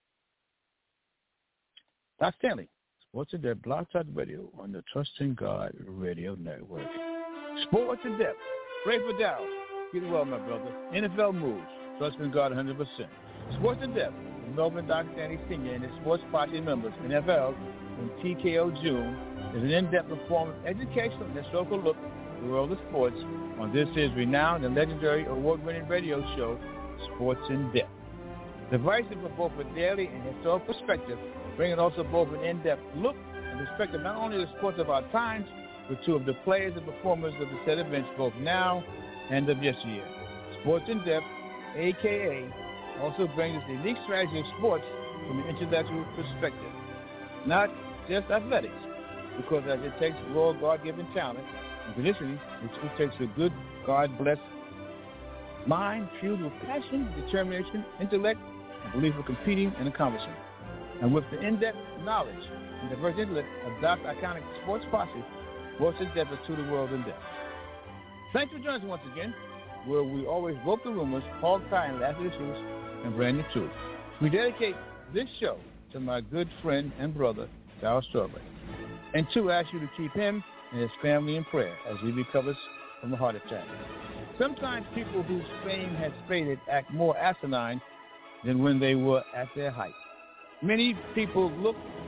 Doc Stanley, Sports in Depth, Blog Talk Radio on the Trust in God Radio Network. Sports in Depth. Ray Fidel. Get well, my brother. N F L moves. Trust in God one hundred percent. Sports in Depth. Melvin Doc Stanley Senior and his sports party members, N F L, and T K O June, is an in-depth informative, educational, and historical look at the world of sports on this is renowned and legendary award-winning radio show, Sports in Depth. Devices for both a daily and historical perspective, bringing also both an in-depth look and perspective not only of the sports of our times, but two of the players and performers of the said events both now and of yesteryear. Sports in Depth, a k a, also brings us the unique strategy of sports from an intellectual perspective. Not just athletics, because as it takes raw God-given talent and conditioning, it takes a good God-blessed mind fueled with passion, determination, intellect, and belief of competing and accomplishing. And with the in-depth knowledge and diverse intellect of Doc's iconic sports posse, Sports in Depth is to the world in depth. Thanks for joining us once again, where we always broke the rumors, hog tie and laugh at the truth, and brand the truth. We dedicate this show to my good friend and brother, Darryl Strawberry. And two, ask you to keep him and his family in prayer as he recovers from a heart attack. Sometimes people whose fame has faded act more asinine than when they were at their height. Many people look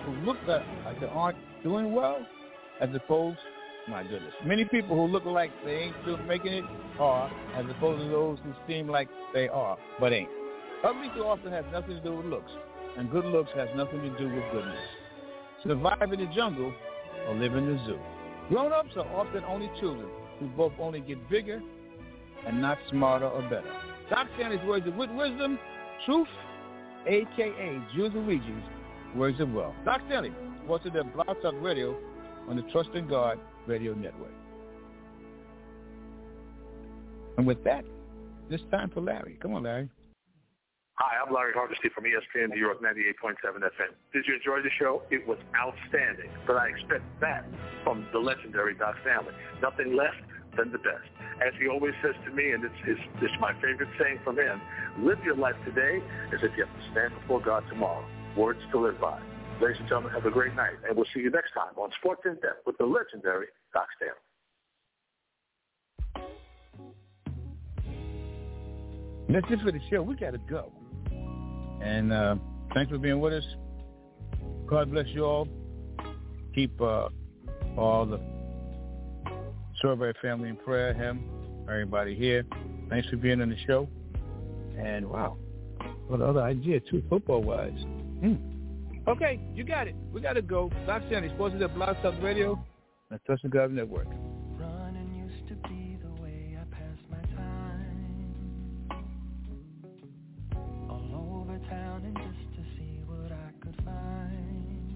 who look like, like they aren't doing well, as opposed, my goodness, many people who look like they ain't still making it are, as opposed to those who seem like they are, but ain't. Ugly too often has nothing to do with looks, and good looks has nothing to do with goodness. Survive in the jungle or live in the zoo. Grown-ups are often only children who both only get bigger and not smarter or better. Doc Stanley's words of wisdom, truth, a k a. Jules Luigi's words of wealth. Doc Stanley, voice of the Blog Talk Radio on the Trust in God Radio Network. And with that, it's time for Larry. Come on, Larry. Hi, I'm Larry Hardesty from E S P N New York ninety-eight point seven F M. Did you enjoy the show? It was outstanding, but I expect that from the legendary Doc Stanley. Nothing less than the best. As he always says to me, and it's, it's, it's my favorite saying from him, live your life today as if you have to stand before God tomorrow. Words to live by. Ladies and gentlemen, have a great night, and we'll see you next time on Sports in Depth with the legendary Doc Stanley. That's it for the show. We got to go. And uh, thanks for being with us. God bless you all. Keep uh, all the Strawberry family in prayer, him, everybody here. Thanks for being on the show. And, wow, what other idea, too, football-wise. Hmm. Okay, you got it. We got to go. Doc Stanley, supposed to Blog Talk Radio and Trust in God Network. Running used to be the way I passed my time. All over town and just to see what I could find.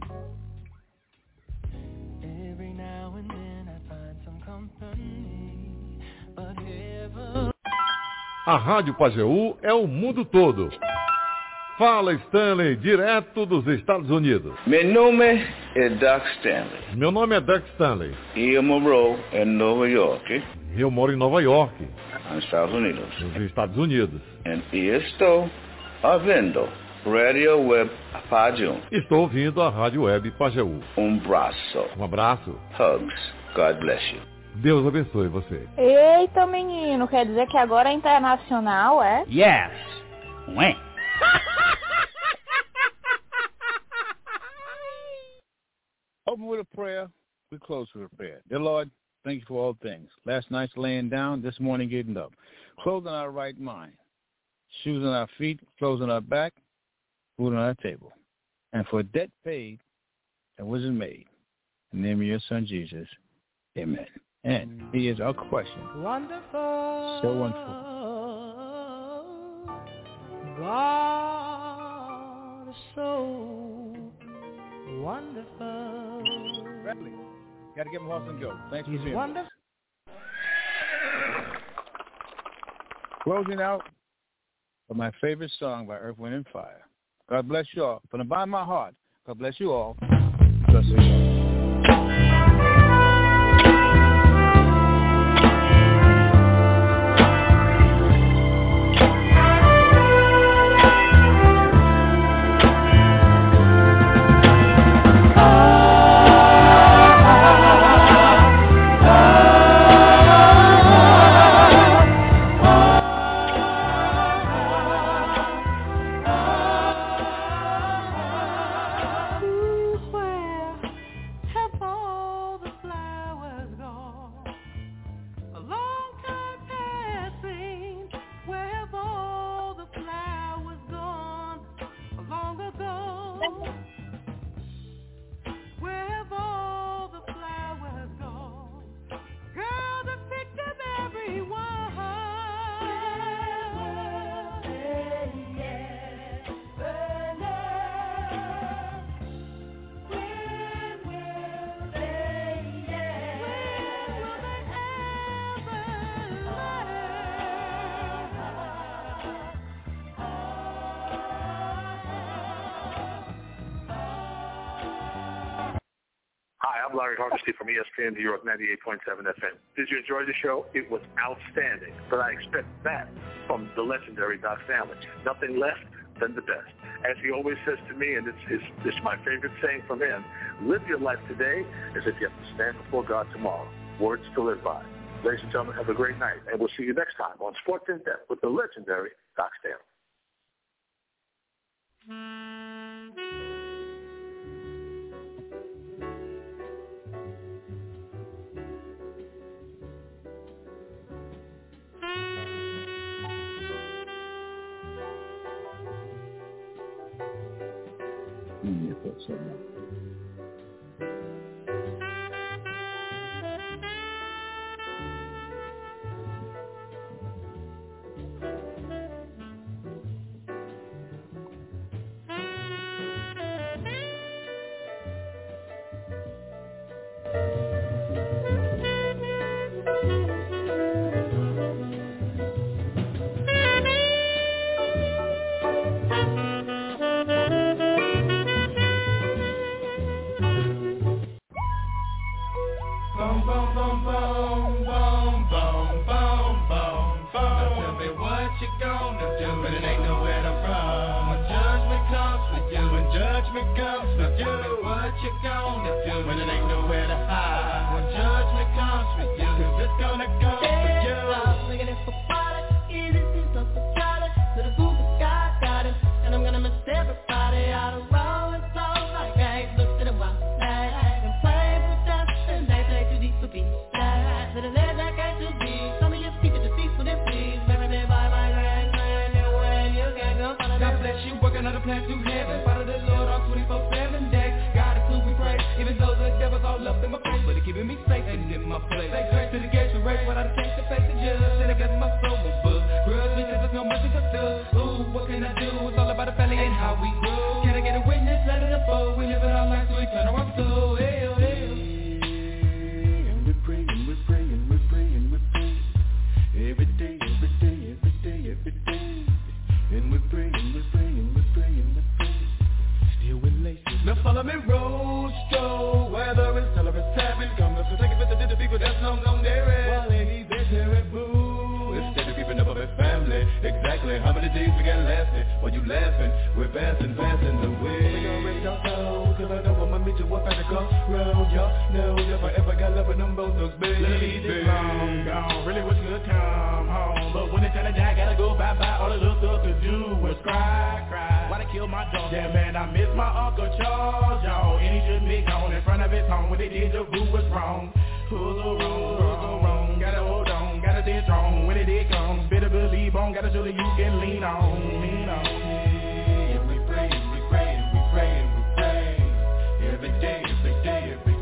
Every now and then I find some company, but heaven... A Rádio Pajeú é o mundo todo. Fala, Stanley, direto dos Estados Unidos. Meu nome é Doc Stanley. Meu nome é Doc Stanley. E eu moro em Nova York. Eu moro em Nova York. Nos Estados Unidos. Nos Estados Unidos. E estou ouvindo Radio Web Pajeú. Estou ouvindo a Rádio Web Pajeú. Um abraço. Um abraço. Hugs. God bless you. Deus abençoe você. Eita, menino, quer dizer que agora é internacional, é? Yes. Ué. Open with a prayer. We close with a prayer. Dear Lord, thank you for all things. Last night's laying down, this morning getting up. Clothing our right mind. Shoes on our feet, clothes on our back, food on our table. And for a debt paid that wasn't made. In the name of your Son, Jesus. Amen. And he is our question. Wonderful. So wonderful. God is so wonderful. Bradley, got to give him horse and go. Thanks for being wonderful. Closing out with my favorite song by Earth, Wind and Fire. God bless you all. From the bottom of my heart, God bless you all. Trust in God. I'm Larry Hardesty from E S P N New York ninety-eight point seven F M. Did you enjoy the show? It was outstanding, but I expect that from the legendary Doc Stanley. Nothing less than the best. As he always says to me, and it's, it's, it's my favorite saying from him, live your life today as if you have to stand before God tomorrow. Words to live by. Ladies and gentlemen, have a great night, and we'll see you next time on Sports in Depth with the legendary Doc Stanley. Okay, so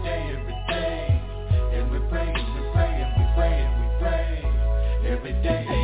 every day.